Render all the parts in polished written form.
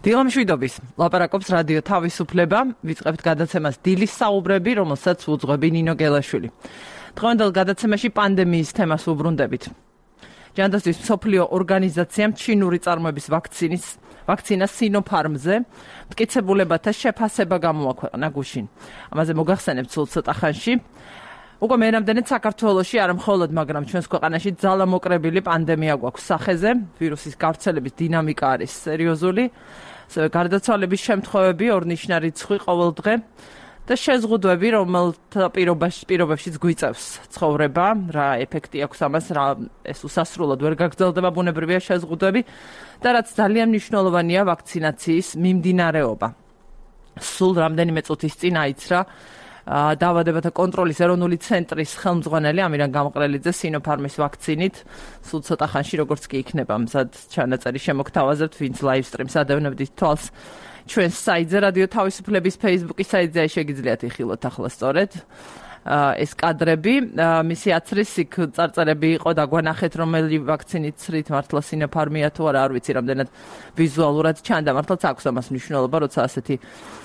დილამშვიდობის ლაპარაკობს რადიო თავისუფლება, ვიწყებთ გადაცემას დილის საუბრები, რომელსაც უძღვები ნინო გელაშვილი. დღევანდელ გადაცემაში პანდემიის თემას ვუბრუნდებით. ჯანდაცვის მსოფლიო ორგანიზაციამ ჩინური წარმოების ვაქცინა Sinopharm-ზე მტკიცებულებათა შეფასება გამოაქვეყნა გუშინ. ამაზე მოგახსენებთ სულ ცოტა ხანში. უკვე მერამდენეთ საქართველოში არა მხოლოდ, მაგრამ ჩვენს ქვეყანაში ძალამოკრებილი პანდემია გვაქვს სახეზე, ვირუსის გავრცელების დინამიკა არის სერიოზული, გარდაცვალების შემთხვევები ორნიშნა რიცხვი ყოველდღე და შეზღუდვები, რომელთა პირობებშიც გვიწევს ცხოვრება, რა ეფექტი აქვს ამას, რა ეს უსასრულოდ ვერ გაგრძელდება ბუნებრივია შეზღუდვები და რაც ძალიან მნიშვნელოვანია ვაქცინაციის მიმდინარეობა. სულ რამდენიმე წუთის წინ აიცრა დაავადებათა კონტროლის ეროვნული ცენტრის ხელმძღვანელი ამირან გამყრელიძე Sinopharm-ის ვაქცინით, სულ ცოტა ხანში როგორც კი იქნება მზად ჩანაწერი შემოგთავაზებთ, ვინც live stream-ს ადევნებდით თვალს ჩვენს საიტზე, რადიო თავისუფლების Facebook-ის საიტზე შეგიძლიათ იხილოთ ახლა სწორედ ეს კადრები, მისი აცრის იქ წარწერები იყო და გვანახეთ რომელი ვაქცინით ცრით მართლა Sinopharm-ია თუ არა, არ ვიცი რამდენად ვიზუალურად ჩანდა, მართლაც აქვს ამას მნიშვნელობა, როცა ასეთი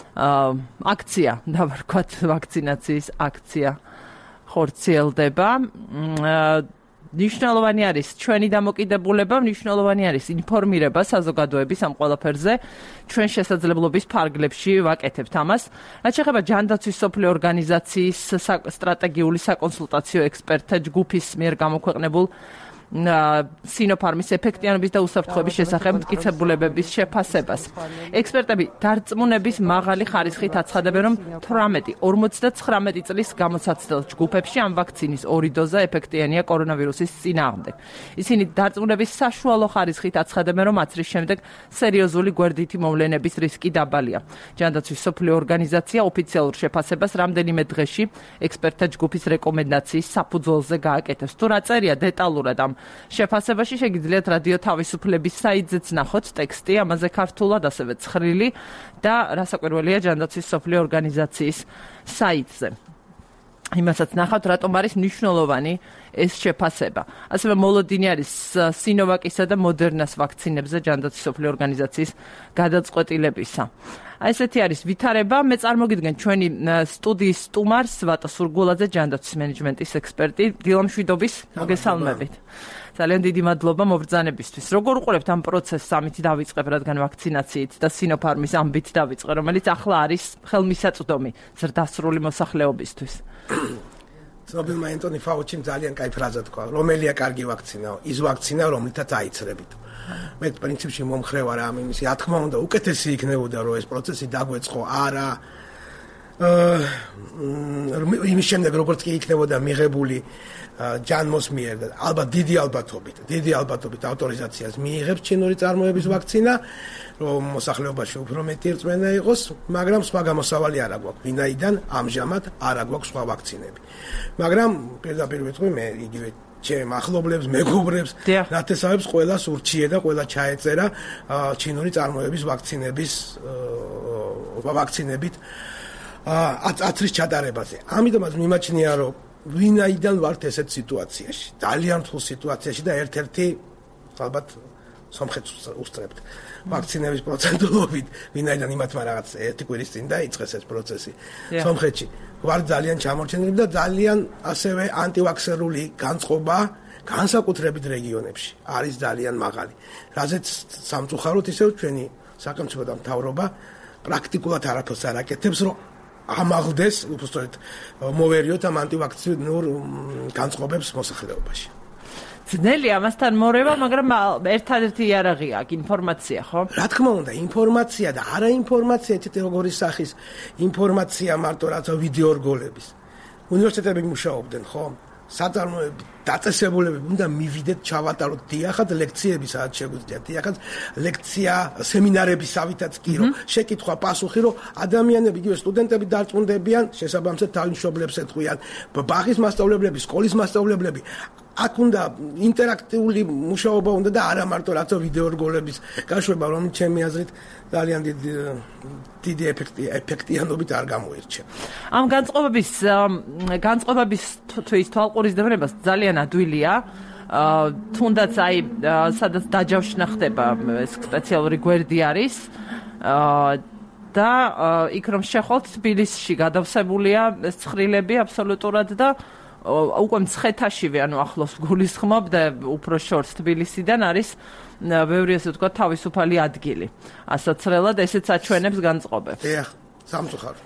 აქცია, დავარქვათ ვაქცინაციის აქცია ხორციელდება. მნიშვნელოვანი არის ჩვენი დამოკიდებულება, მნიშვნელოვანი არის ინფორმირება საზოგადოების ამ ყველაფერზე. ჩვენ შესაძლებლობის ფარგლებში ვაკეთებთ ამას. რაც შეეხება ჯანდაცვის მსოფლიო ორგანიზაციის სტრატეგიული საკონსულტაციო ექსპერტთა ჯგუფის მიერ გამოქვეყნებულ Sinopharm-ის ეფექტიანობის და უსაფრთხოების შესახებ მტკიცებულებების შეფასებას. ექსპერტები დარწმუნების მაღალი ხარისხით აცხადებენ, რომ 49 წლის გამოცაცდელ ჯგუფებში ამ ვაქცინის 2 დოზა ეფექტიანია კორონავირუსის წინააღმდეგ. ისინი დარწმუნების საშუალო ხარისხით აცხადებენ, რომ აცრის შემდეგ სერიოზული გვერდითი მოვლენების რისკი დაბალია. ჯანდაცვის მსოფლიო ორგანიზაცია ოფიციალურ შეფასებას რამდენიმე დღეში ექსპერტთა ჯგუფის რეკომენდაციის საფუძველზე გააკეთებს. თუ რა წერია დეტალურად ამ შეფასებაში შეგიძლიათ რადიო თავისუფლების საიტზეც ნახოთ ტექსტი, ამაზე ქართულად, ასევე ცხრილი და რასაკვირველია ჯანდაცვის მსოფლიო ორგანიზაციის საიტზე. იმასაც ნახავთ, რატომ არის მნიშვნელოვანი ეს შეფასება. ასევე მოლოდინი არის Sinovac-ისა და Moderna-ს ვაქცინებზე ჯანდაცვის მსოფლიო ორგანიზაციის გადაწყვეტილებისა. ესეთი არის ვითარება. მე წარმოგიდგენ ჩვენი სტუდიის სტუმარს ვატა სურგულაძე, ჯანდაცვის მენეჯმენტის ექსპერტი. დილამშვიდობის, მოგესალმებით. ძალიან დიდი მადლობა მობრძანებისთვის. როგორ უყურებთ ამ პროცესს, ამით დავიწყებ, რადგან ვაქცინაციით და Sinopharm-ის ამბით დავიწყე, რომელიც ახლა არის ხელმისაწვდომი ზრდასრული მოსახლეობისთვის. ცნობილმა ენტონი ფაუჩიმ ძალიან კაი ფრაზა თქვა, რომელია კარგი ვაქცინაო, ის ვაქცინა, რომლითაც აიცრებით. მე პრინციპში მომხრე ვარ ამ იმის, რა თქმა უნდა, უკეთესი იქნებოდა, რომ ეს პროცესი დაგვეწყო, არა იმის შემდეგ როგორც კი იქნებოდა მიღებული ჯანმოს მიერ და ალბათ დიდი ალბათობით ავტორიზაციას მიიღებს ჩინური წარმოების ვაქცინა, რომ მოსახლეობაში უფრო მეტი რწმენა იყოს, მაგრამ სხვა გამოსავალი არ აქვს. ვინაიდან ამჟამად არ აქვს სხვა ვაქცინები. მაგრამ პირდაპირ ვიტყვი მე იგივე ჩემ ახლობლებს, მეგობრებს, ნათესავებს ყველას ურჩიე და ყველა ჩაეწერა ჩინური წარმოების ვაქცინებით აცრის ჩატარებაზე. ამიტომაც მიმაჩნია, რომ ვინაიდან ვართ ესეთ სიტუაციაში, ძალიან რთულ სიტუაციაში და ერთ-ერთი ალბათ სომხეთს უსწრებთ ვაქცინების პროცენტულობით, ვინაიდან იმათმა რაღაც ერთი კვირის წინ დაიწყეს ეს პროცესი სომხეთში. ვარ ძალიან ჩამორჩენილი და ძალიან ასევე ანტივაქსერული განწყობა განსაკუთრებით რეგიონებში არის ძალიან მაღალი. რაზეც სამწუხაროდ ისევ ჩვენი სახელმწიფო და მთავრობა პრაქტიკულად არაფერს არ აკეთებს, რომ ამაღლდეს, უბრალოდ მოვერიოთ ამ ანტივაქცინურ განწყობებს მოსახლეობაში. ძნელია ამასთან მორევა, მაგრამ ერთადერთი იარაღია აქ ინფორმაცია, ხო? რა თქმა უნდა, ინფორმაცია და არა ინფორმაცია, ესეთი როგორი სახის ინფორმაცია მარტო რაცა ვიდეო რგოლების. უნივერსიტეტები მუშაობდნენ, ხო? საწარმოები, დაწესებულებები უნდა მივიდეთ, ჩავატაროთ დიახად ლექციები, სადაც შეგვიძლია დიახად ლექცია, სემინარებისავითაც კი რომ შეკითხვა პასუხი, რომ ადამიანები, იგივე სტუდენტები დარწმუნდებიან, შესაბამისად თავის მშობლებს ეთქვიან, ბაღის მასწავლებლები, სკოლის მასწავლებლები, აქ უნდა ინტერაქტიული მუშაობა უნდა და არა მარტო რაცა ვიდეო რგოლების გაშვება, რომელიც ჩემი აზრით ძალიან დიდი ეფექტიანობით არ გამოირჩა. ამ განწყობების თვალყურისდევნებას ძალიან ადვილია. თუნდაც აი სადაც დაჯავშნა ხდება ეს სპეციალური გვერდი არის. და იქ რომ შეხვალთ თბილისში გადავსებულია ეს ცხრილები აბსოლუტურად და უკვე მცხეთაშივე ანუ ახლოს გულისხმობ და უფრო შორს თბილისიდან არის ბევრი ასე ვთქვათ თავისუფალი ადგილი ასაცრელად ესეც აჩვენებს განწყობებს დიახ სამწუხაროდ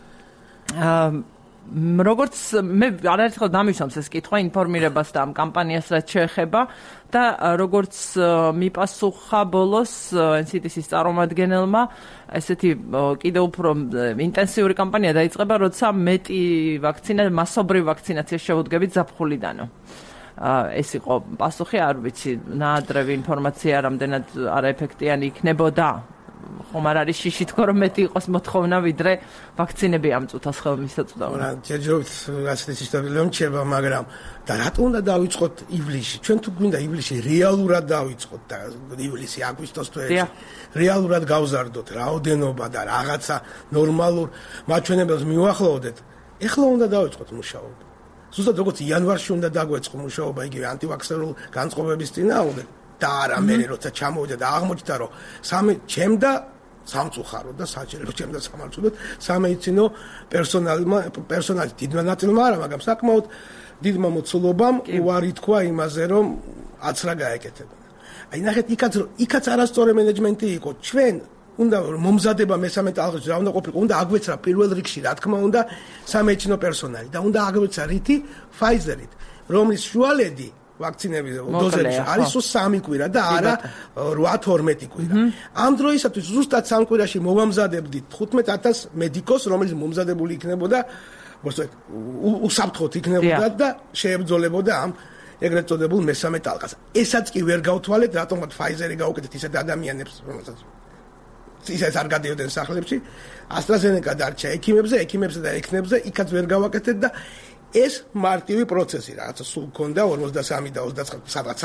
როგორც მე არაერთხელ დამისვამს ეს კითხვა ინფორმირებას და ამ კამპანიას რაც შეეხება და როგორც მიპასუხა ბოლოს NCTC-ის წარმომადგენელმა ესეთი კიდევ უფრო ინტენსიური კამპანია დაიწყება როცა მეტი ვაქცინა მასობრივ ვაქცინაციას შევუდგებით ზაფხულიდანო ეს იყო პასუხი არ ვიცი ნაადრევი ინფორმაცია რამდენად არაეფექტიანი იქნებოდა ხომ არ არის შიში თქო რომ მეტი იყოს მოთხოვნა ვიდრე ვაქცინები ამ წუთას ხელმისაწვდომი. ჯერჯერობით ასეთი სიტუაცია მომჩება, მაგრამ და რატომ უნდა დავიწყოთ ივლისში? ჩვენ თუ გვინდა ივლისში რეალურად დავიწყოთ და ივლისი აგვისტოს თვეებში რეალურად გავზარდოთ რაოდენობა და რაღაცა ნორმალურ მაჩვენებელს მივახლოვდეთ. ეხლა უნდა დავიწყოთ მუშაობა. ზუსტად როგორც იანვარში უნდა დაგვეწყო მუშაობა იგივე ანტივაქსერულ განწყობების წინააღმდეგ. და არა მე როცა ჩამოვიდა და აღმოჩნდა რომ ჩემ და სამწუხაროდ და საჭირო ჩემ და სამართლოდ სამედიცინო პერსონალი დიდმა ნაწილმა არა მაგრამ საკმაოდ დიდმა მოცულობამ უარი თქვა იმაზე რომ აცრა გაეკეთებინა. აი ნახეთ იქაც არასწორი მენეჯმენტი იყო ჩვენ უნდა მომზადება მესამე ტალღაში რა უნდა ყოფილიყო უნდა აგვეცრა პირველ რიგში რა თქმა უნდა სამედიცინო პერსონალი და უნდა აგვეცრა რითი Pfizer-ით რომლის შუალედი ვაქცინების დოზებში არის 3 კვირა და არა 8-12 კვირა. ამ დროისათვის ზუსტად 3 კვირაში მოვამზადებდით 15000 მედიკოს, რომელიც მომზადებული იქნებოდა, უსაფრთხოდ იქნებოდა და შეებრძოლებოდა ამ ეგრეთ წოდებულ მესამე ტალღას. ესაც კი ვერ გავთვალეთ, რატომღაც Pfizer-ი გაუკეთეთ ისეთ ადამიანებს, რომელსაც ისეთ არ გადიოდნენ სახლებში, AstraZeneca დარჩა ექიმებზე და ექნებზე, იქაც ვერ გავაკეთეთ და ეს მარტივი პროცესი რაღაცა სულ ქონდა 43 და 29 სადღაც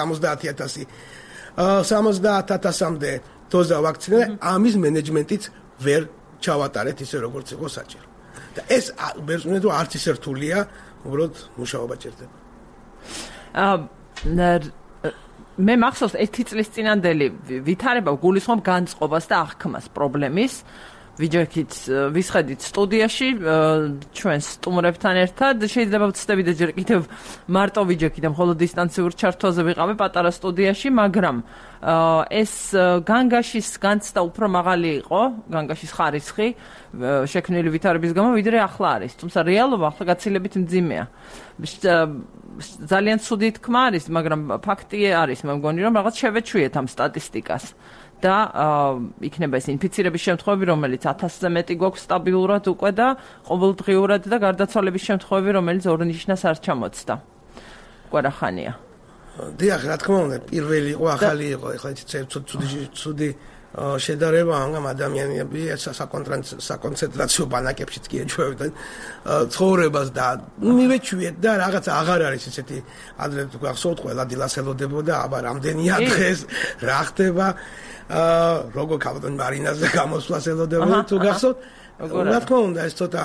70000-მდე დოზა ვაქცინა და ამის მენეჯმენტიც ვერ ჩავატარეთ ისე როგორც იყო საჭირო. და ეს ბერძნეთ რომ არც ისე რთულია, უბრალოდ მუშაობა ჭირდება. მე მახსოვს 1 წლის წინანდელი ვითარება გულისხმობ განწყობას და აღქმას პრობლემის ვიჯექით ვისხედით სტუდიაში ჩვენ სტუმრებთან ერთად შეიძლება ვცდები და ჯერ კიდევ მარტო ვიჯექით და მხოლოდ დისტანციურ ჩართვაზე ვიყავი პატარა სტუდიაში მაგრამ ეს განგაშის განცდა უფრო მაღალი იყო განგაშის ხარისხი შექმნილი ვითარების გამო ვიდრე ახლა არის თუმცა რეალობა ახლა გაცილებით მძიმეა ძალიან ცუდი თქმა არის მაგრამ ფაქტი არის მე მგონი რომ რაღაც შევეჩვიეთ ამ სტატისტიკას და იქნება ეს ინფიცირების შემთხვევები, რომელიც 1000-ზე მეტი გვაქვს სტაბილურად უკვე და ყოველდღიურად და გარდაცვალების შემთხვევები, რომელიც ორნიშნას არ ჩამოწდა. უკვე რა ხანია. დიახ, რა თქმა უნდა, პირველი იყო, ახალი იყო, ეხლა ცუდი შედარება ამ ადამიანები საკონცენტრაციო ბანაკებშიც კი ეჩვევდნენ ცხოვრებას და მივეჩვიეთ და რაღაც აღარ არის ესეთი ადრე თუ გახსოვთ ყველა დილას ელოდებოდა აბა რამდენია დღეს რა ხდება როგორ კაპიტან მარინაზე გამოსვლას ელოდებოდა თუ გახსოვთ რა თქმა უნდა ეს ცოტა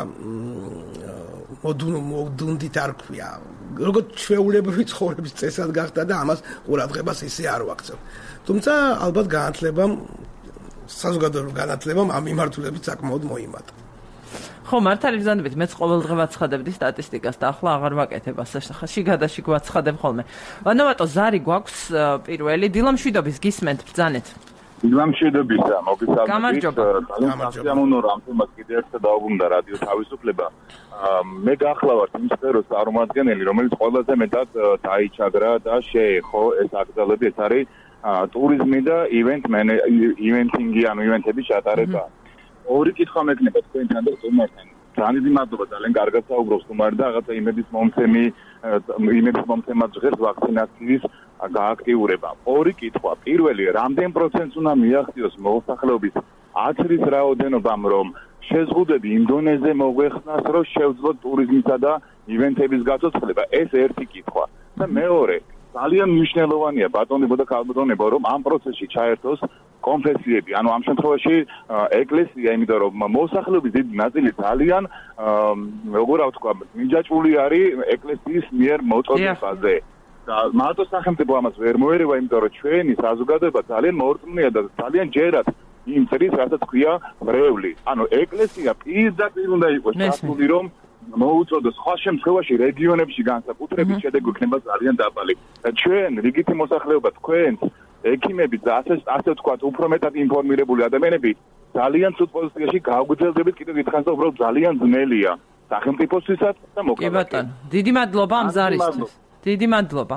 მოდუნდით არ ქვია როგორც ჩვეულებრივი ცხოვრების წესად გახდა და ამას ყურადღებას ისე არ ვაქცევ თუმცა ალბათ განათლებამ საზოგადოებრივ განათლებამ ამ მიმართულებით საკმაოდ მოიმატა. ხო, მართალი ბრძანდებით, მეც ყოველდღე ვაცხადებდი სტატისტიკას და ახლა აღარ ვაკეთებ ასე შიგადაში გვაცხადებ ხოლმე. ვანავატო ზარი გვაქვს პირველი დილამშვიდობის გისმენთ ბრძანეთ. დილამშვიდობისა, მოგესალმებით. გამარჯობა. ამ თემას კიდევ ერთხელ დაუბრუნდა რადიო თავისუფლება. მე გახლავართ იმ სფეროს წარმომადგენელი, რომელიც ყველაზე მეტად დაიჩაგრა და შეეხო ეს აკრძალები, ეს არის ტურიზმი და ივენტინგი, ანუ ივენტების ჩატარება. ორი კითხვა მექნება თქვენთან და სტუმართან. ძალიან მადლობა, ძალიან კარგად საუბრობს სტუმარი და რაღაცა იმედის მომცემად ჟღერს ვაქცინაციის გააქტიურება. ორი კითხვა. პირველი, რამდენ პროცენტს უნდა მიაღწიოს მოსახლეობის აცრის რაოდენობამ, რომ შეზღუდვები იმ დონეზე მოგვეხსნას, რომ შევძლოთ ტურიზმისა და ივენტების გაცოცხლება. ეს ერთი კითხვა. და მეორე ძალიან მნიშვნელოვანია ბატონებო და ქალბატონებო რომ ამ პროცესში ჩაერთოს კონფესიები, ანუ ამ შემთხვევაში ეკლესია, იმიტომ რომ მოსახლეობის დიდი ნაწილი ძალიან როგორ ვთქვა, მიჯაჭვული არის ეკლესიის მიერ მოწოდებაზე. და მარტო სახელმწიფო ამას ვერ მოერევა, იმიტომ რომ ჩვენი საზოგადოება ძალიან მორწმუნეა და ძალიან ჯერათ იმ წრის, რასაც ქვია მრევლი. ანუ ეკლესია პირდაპირ უნდა იყოს ჩართული, რომ მოუწოდოს სხვა შემთხვევაში რეგიონებში განსაკუთრებით შედეგი იქნება ძალიან დაბალი. და ჩვენ რიგითი მოსახლეობა თქვენ ექიმები და ასე ვთქვათ, უფრო მეტად ინფორმირებული ადამიანები ძალიან ცუდ პოზიციაში გავგრძელდებით კიდევ ერთხელ, უბრალოდ ძალიან ძნელია სახელმწიფოსთვისაც და მოკლედ. კი ბატონო, დიდი მადლობა ამ ზარისთვის. დიდი მადლობა.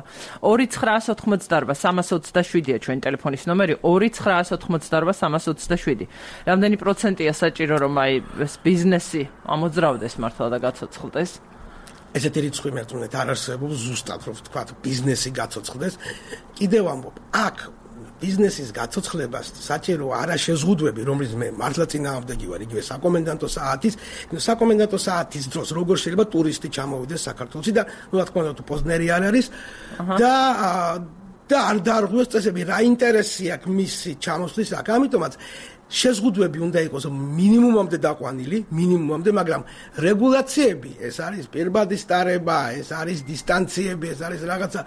2988-327-ია ჩვენი ტელეფონის ნომერი, 2988-327. რამდენი პროცენტია საჭირო, რომ აი ეს ბიზნესი ამოძრავდეს მართლა და გაცოცხლდეს? ესეთი რიცხვი მერწმუნეთ არ არსებობს ზუსტად, რომ ვთქვა, ბიზნესი გაცოცხლდეს. კიდევ ამბობ, აქ ბიზნესის გაცოცხლებას საჭირო არა შეზღუდვები, რომლის მე მართლა წინააღმდეგი ვარ, იგივე საკომენდანტო საათის, საკომენდანტო საათის დროს როგორ შეიძლება ტურისტი ჩამოვიდეს საქართველოში და ну რა თქმა უნდა პოზნერი არ არის და არ დაარღვევს წესები, რა ინტერესი აქვს მისი ჩამოსვლის აქ, ამიტომაც შეზღუდვები უნდა იყოს მინიმუმამდე დაყვანილი, მაგრამ რეგულაციები, ეს არის პირბადის ტარება, ეს არის დისტანციები, ეს არის რაღაცა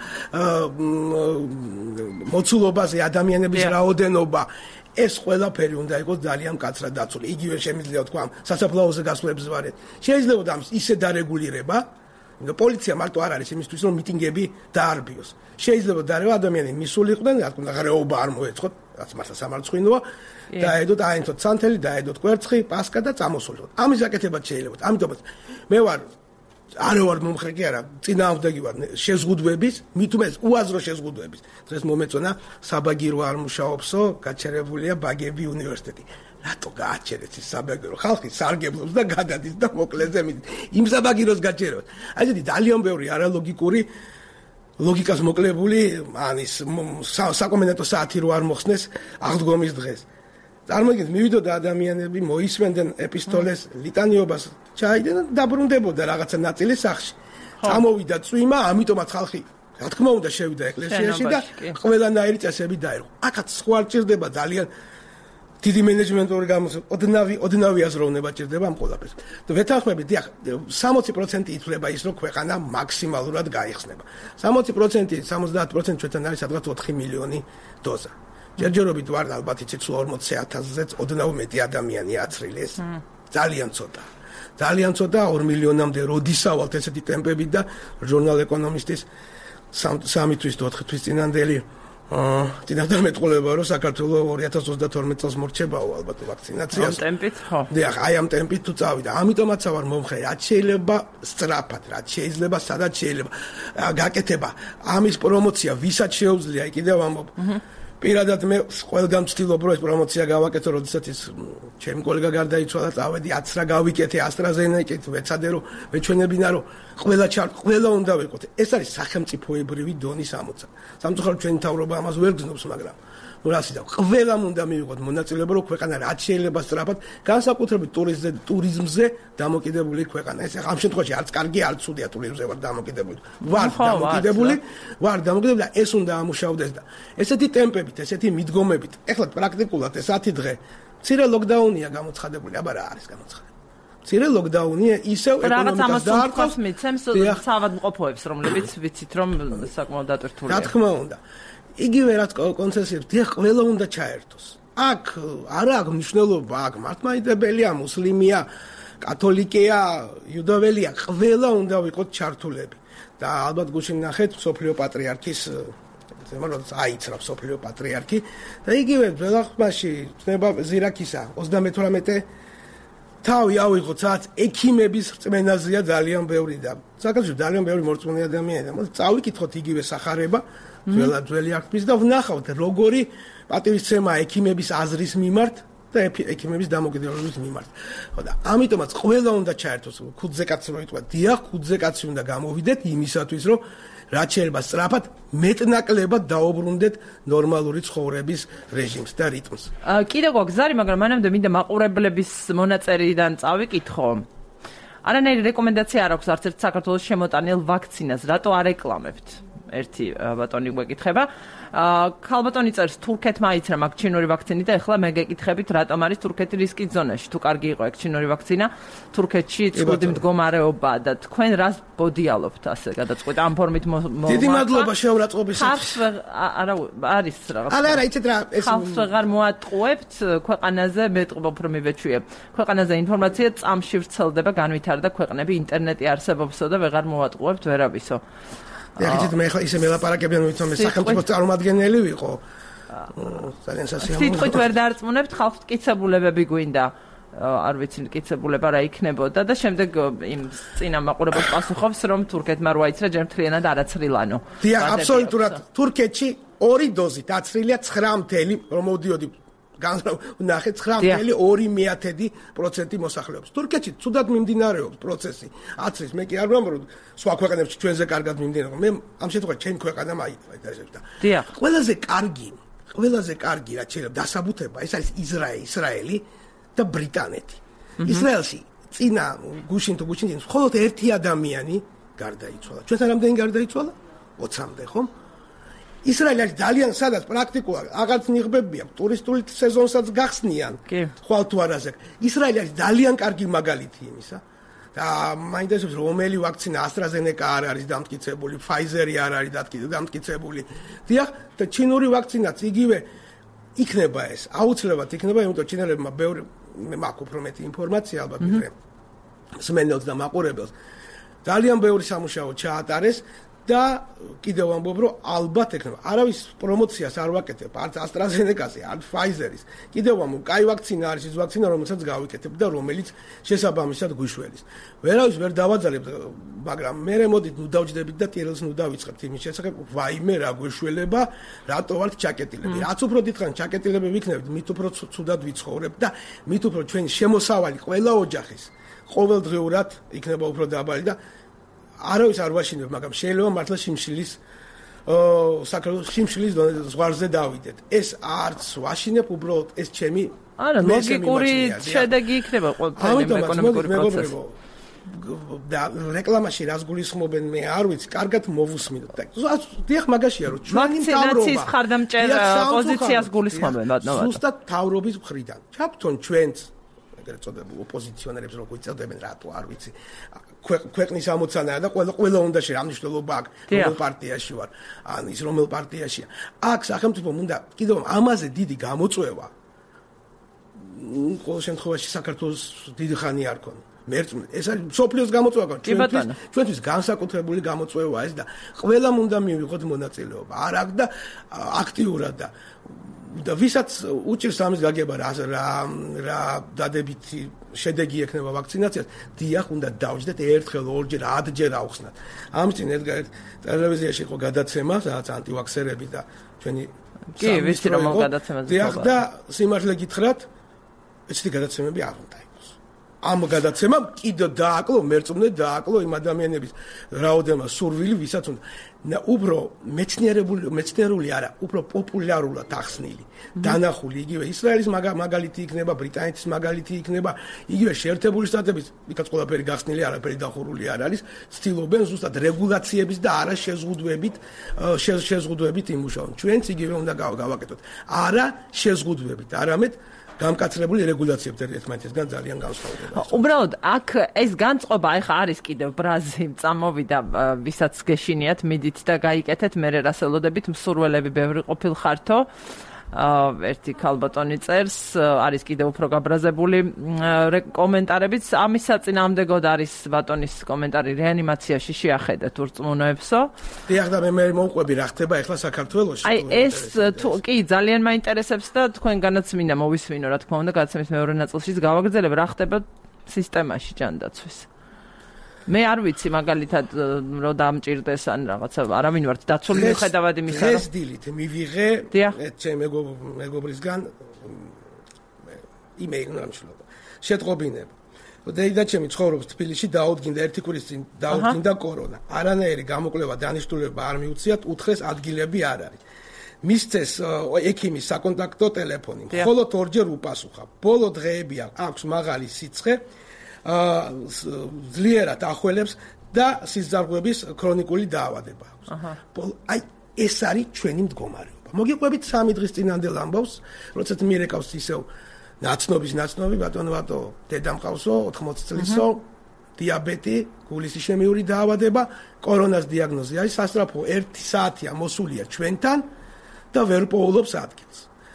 მოცულობაზე ადამიანების რაოდენობა, ეს ყველაფერი უნდა იყოს ძალიან მკაცრად დაცული. იგივე შემიძლია თქვა, სასაფლაოზე გასვლებს ვარეთ. შეიძლება და ისე დარეგულირება, პოლიცია მარტო არ არის იმისთვის, რომ მიტინგები დაარბიოს. შეიძლება დარება ადამიანები მისული იყვნენ, რა თქმა უნდა, ღრეობა არ მოეწყოთ, რაც მართლა სამარცხვინოა. დაედოთ აინთოთ სანთელი, დაედოთ კვერცხი, პასკა და წამოსულოთ. ამის აკეთებაც შეიძლება. ამიტომაც მე ვარ მომხრე კი არა, წინააღმდეგი ვარ შეზღუდვების, მithumes უაზრო შეზღუდვების. დღეს მომეწონა საბაგირო არ მუშაობსო, გაჩერებულია ბაგები უნივერსიტეტი. რატო გააჩერეთ ის საბაგირო? ხალხი სარგებლობს და გადადის და მოკლეზე მიდის. იმ საბაგიროს გაჩეროთ. აი ესეთი ძალიან ბევრი არალოგიკური ლოგიკას მოკლებული ანის საკომენდანტო საათი რო არ მოხსნეს აღდგომის დღეს. წარმოგიდგენთ, მივიდოდა ადამიანები, მოისმენდნენ ეპისტოლეს, ლიტანიობას, ჩაიდნენ და დაბრუნდებოდა რაღაცა ნაწილი სახში. წამოვიდა წვიმა, ამიტომაც ხალხი, რა თქმა უნდა, შევიდა ეკლესიაში და ყველანაირი წესები დაერღო. აქაც სხვა ჭირდება ძალიან დიდი მენეჯმენტური ოდნავი აზროვნება ჭირდება ამ ყველაფერს. და ვეთანხმებით, დიახ, 60% ითვლება ის, რომ ქვეყანა მაქსიმალურად გაიხსნება. 60%, 70% ჩვენთან არის სადღაც 4 მილიონი დოზა. ჯერჯერობით ვარ ალბათ იცით 40,000-ზე ოდნავ მეტი ადამიანი აცრილი ეს ძალიან ცოტა 2 მილიონამდე როდისავალთ ესეთი ტემპები და ჟურნალ ეკონომისტის 3 თვის 4 თვის წინანდელი მეტყოლება რომ საქართველოს 2032 წელს მორჩებაო ალბათ ვაქცინაციას ამ ტემპით ხო დიახ აი ამ ტემპით თუ წავიდა ამიტომაც ვარ მომხრე რაც შეიძლება სწრაფად რაც შეიძლება სადაც შეიძლება გაკეთება ამის პრომოცია ვისაც შეუძლია კიდევ ამბობ პირადად მე ყველგან ვცდილობ რომ ეს პრომოცია გავაკეთო, როდესაც ის ჩემი კოლეგა გარდაიცვალა, წავედი 10 რა გავიკეთე AstraZeneca-ით, ვეცადე რომ მეჩვენებინა რომ ყველა უნდა ვიყოთ. ეს არის სახელმწიფოებრივი დონის ამოწა. სამწუხაროდ ჩვენი მთავრობა ამას ვერ გრძნობს, მაგრამ ну რასი და ყველამ უნდა მივიღოთ მონაწილეობა რომ ქვეყანა რაც შეიძლება სწრაფად განსაკუთრებით ტურიზმზე დამოკიდებული ქვეყანა. ეს ამ შემთხვევაში არც კარგი, არც ცუდია ტურიზმზე ვარ დამოკიდებული. ვარ დამოკიდებული და ეს უნდა ამუშავდეს და ესეთი ტემპებით, ესეთი მიდგომებით. ეხლა პრაქტიკულად ეს 10 დღე მცირე ლოკდაუნია გამოცხადებული, აბა რა არის გამოცხადებული. მცირე ლოკდაუნია ისევ ეკონომიკას დაარტყავს, მიცემს საავადმყოფოებს, რომლებიც ვიცით რომ საკმაოდ დატვირთულია. რა თქმა უნდა. იგივე რაც კონცესიებს დიახ ყველა უნდა ჩაერთოს. აქ არა აქვს მნიშვნელობა, აქ მართლმადიდებელია, მუსლიმია, კათოლიკეა, იუდოველია, ყველა უნდა ვიყოთ ჩართულები. და ალბათ გუშინ ნახეთ სოფლიო პატრიარქის ზემოდაც აიცრა სოფლიო პატრიარქი და იგივე ბელახმაში ცნება ზირაქისა 38 თავი ავიღოთ სადაც ექიმების რწმენაზეა ძალიან ბევრი და საქართველოში ძალიან ბევრი მორწმუნე ადამიანია. მოდი წავიკითხოთ იგივე სახარება ძველი აქტის და ვნახავთ როგორი პატივისცემა ექიმების აზრის მიმართ და ექიმების დამოკიდებულების მიმართ. ხო და ამიტომაც ყველა უნდა ჩაერთოს ქუძზე კაცი მოიტყვა დიახ ქუძზე კაცი უნდა გამოვიდეთ იმისათვის რომ რაც შეიძლება სწრაფად მეტნაკლებად დაუბრუნდეთ ნორმალური ცხოვრების რეჟიმს და რიტმს. კიდევ გვაგზარი, მაგრამ მანამდე მინდა მაყურებლების მონაწერიდან წავიკითხო. არანაირი რეკომენდაცია არ აქვს არც ერთ საქართველოს შემოტანილ ვაქცინას, რატო არ ეკლამებთ? ერთი ბატონი გვეკითხება. ქალბატონი წერს თურქეთმა აიცრა მაგ ჩინური ვაქცინი და ეხლა მე გეკითხებით რატომ არის თურქეთი რისკის ზონაში. თუ კარგი იყო ეგ ჩინური ვაქცინა, თურქეთში წვდი მდგომარეობა და თქვენ რას ბოდიალობთ ასე გადაწყვეტ ამ ფორმით დიდი მადლობა შეურაცხყოფისათვის. არა არის რაღაც. არა, იცით რა, ეს ხალხს ვეღარ მოატყუებთ ქვეყანაზე მეტყობა უფრო მივეჩვიებ. ქვეყანაზე ინფორმაცია წამში ვრცელდება, განვითარდა ქვეყნები, ინტერნეტი არსებობსო და ვეღარ მოატყუებთ ვერავისო. ეხლა მე ისე მელაპარაკებიან ვითომ მე სახელმწიფო წარმომადგენელი ვიყო. ძალიან სასიამოვნოა. სიტყვით ვერ დარწმუნებთ ხალხს მტკიცებულებები გვინდა. არ ვიცი მტკიცებულება რა იქნებოდა და შემდეგ იმ წინა მაყურებელს პასუხობს რომ თურქეთმა რო აიცრა ჯერ მთლიანად არაცრილანო. დიახ, აბსოლუტურად თურქეთში 2 დოზით აცრილია 9 რომ მოდიოდი ნახეთ 9.2% მოსახლეობის. თურქეთში ცუდად მიმდინარეობს პროცესი. აცრის მე კი არ ვამბობ რომ სხვა ქვეყნებში ჩვენზე კარგად მიმდინარეობს. მე ამ შემთხვევაში ჩემი ქვეყანა მაინტერესებს და ყველაზე კარგი რაც შეიძლება დასაბუთება ეს არის ისრაელი და ბრიტანეთი. ისრაელში წინა გუშინ მხოლოდ ერთი ადამიანი გარდაიცვალა. ჩვენთან რამდენი გარდაიცვალა? 20-მდე, ხომ? ისრაელი არის ძალიან სადაც პრაქტიკულად აღარც ნიღბებია ტურისტული სეზონსაც გახსნიან. ხვალ თუ არაზე. ისრაელი არის ძალიან კარგი მაგალითი იმისა. და მაინტერესებს რომელი ვაქცინა AstraZeneca არ არის დამტკიცებული, Pfizer-ი არ არის დამტკიცებული. დიახ, და ჩინური ვაქცინაც იგივე იქნება ეს. აუცილებლად იქნება, იმიტომ ჩინელებმა ბევრი მე მაქვს უფრო მეტი ინფორმაცია ალბათ ვიდრე სმენელს და მაყურებელს. ძალიან ბევრი სამუშაო ჩაატარეს და კიდევ ვამბობ რომ ალბათ ექნება. არავის პრომოციას არ ვაკეთებ, არც AstraZeneca-ზე, არც Pfizer-ის. კიდევ ვამბობ, კაი ვაქცინა არის ის ვაქცინა, რომელსაც გავიკეთებ და რომელიც შესაბამისად გვიშველის. ვერავის ვერ დავაძალებ, მაგრამ მე მოდით ნუ დავჯდებით და ტირელს ნუ დავიწყებთ იმის შესახებ, ვაიმე რა გვიშველება, რატო ვართ ჩაკეტილები. რაც უფრო დიდხან ჩაკეტილები ვიქნებით, მით უფრო ცუდად ვიცხოვრებთ და მით უფრო ჩვენი შემოსავალი ყველა ოჯახის ყოველდღიურად იქნება უფრო დაბალი და არავის არ ვაშინებ, მაგრამ შეიძლება მართლა შიმშილის შიმშილის ზღვარზე დავიდეთ. ეს არც ვაშინებ, უბრალოდ ეს ჩემი ლოგიკური შედეგი იქნება ყველაფერი ეკონომიკური პროცესი. და რეკლამაში რას გულისხმობენ მე არ ვიცი, კარგად მოვუსმინოთ. დიახ, მაგაშია რომ ჩვენი ვაქცინაციის მხარდამჭერ პოზიციას გულისხმობენ, ბატონო. ზუსტად თავრობის მხრიდან. ჩაფთონ ჩვენც ეგრეთ წოდებულ ოპოზიციონერებს როგორ იწოდებენ, რატო არ ვიცი. ქვეყნის ამოცანაა და ყველა უნდა რა მნიშვნელობა აქვს რომელ პარტიაში ვარ ან ის რომელ პარტიაშია. აქ სახელმწიფომ უნდა კიდევ ამაზე დიდი გამოწვევა. ყოველ შემთხვევაში საქართველოს დიდი ხანი არ ქონა. ეს არის სოფლიოს გამოწვევა, ჩვენთვის განსაკუთრებული გამოწვევაა ეს და ყველამ უნდა მივიღოთ მონაწილეობა. არ აქ და აქტიურად და ვისაც უჭირს ამის გაგება რა დადებითი შედეგი ექნება ვაქცინაციას, დიახ, უნდა დავჯდეთ ერთხელ, ორჯერ, 10ჯერ ავხსნათ. ამის წინ ერთ ტელევიზიაში იყო გადაცემა, სადაც ანტივაქსერები და ჩვენი კი, ვიცი რომ გადაცემაზე. დიახ, და სიმართლე გითხრათ, ესეთი გადაცემები არ უნდა იყოს. ამ გადაცემამ კიდე დააკლო, მერწმუნე დააკლო იმ ადამიანების რაოდენობა სურვილი, ვისაც უნდა უფრო მეცნიერული არა, უფრო პოპულარულად ახსნილი. დანახული იგივე ისრაელის მაგალითი იქნება, ბრიტანეთის მაგალითი იქნება, იგივე შეერთებული შტატების, იქაც ყველაფერი გახსნილი, არაფერი დახურული არ არის, ცდილობენ ზუსტად რეგულაციების და არა შეზღუდვებით იმუშაონ. ჩვენც იგივე უნდა გავაკეთოთ. არა შეზღუდვებით, არამედ გამკაცრებული რეგულაციებით ერთმანეთისგან ძალიან განსხვავდება. უბრალოდ აქ ეს განწყობა ეხა არის კიდევ ბრაზი წამოვიდა, ვისაც გეშინიათ, მიდით და გაიკეთეთ, მე რასელოდებით მსურველები ბევრი ყოფილ ხართო. ერთი ქალბატონი წერს, არის კიდევ უფრო გაბრაზებული კომენტარებიც. ამის საწინააღმდეგოდ არის ბატონის კომენტარი რეანიმაციაში შეახედეთ ურწმუნოებსო. დიახ, და მე მოვყვები რა ხდება ახლა საქართველოში. აი ეს კი ძალიან მაინტერესებს და თქვენგანაც მინდა მოვისმინო, რა თქმა უნდა, გადაცემის მეორე ნაწილშიც გავაგრძელებ, რა ხდება სისტემაში ჯანდაცვის. მე არ ვიცი მაგალითად რომ დამჭირდეს ან რაღაცა არავინ ვარ დაცული მიუხედავად იმისა რომ ეს დილით მივიღე ჩემ მეგობრისგან იმეილი ნამშლობა შეტყობინება და ჩემი ცხოვრობს თბილისში დაუდგინდა ერთი კვირის წინ დაუდგინდა კორონა არანაირი გამოკვლევა დანიშნულება არ მიუციათ უთხრეს ადგილები არ არის მისცეს ექიმის საკონტაქტო ტელეფონი მხოლოდ ორჯერ უპასუხა ბოლო დღეები აქვს მაღალი სიცხე ძლიერად ახველებს და სიზარღვების ქრონიკული დაავადება აქვს. აი ეს არის ჩვენი მდგომარეობა. მოგიყვებით 3 დღის წინანდელ ამბავს, როდესაც მიერეკავს ისევ ნაცნობი ბატონო დედა მყავსო 80 წლისო დიაბეტი, გულის ისემიური დაავადება, კორონას დიაგნოზი არის სასწრაფო 1 საათია მოსულია ჩვენთან და ვერ პოულობს ადგილს.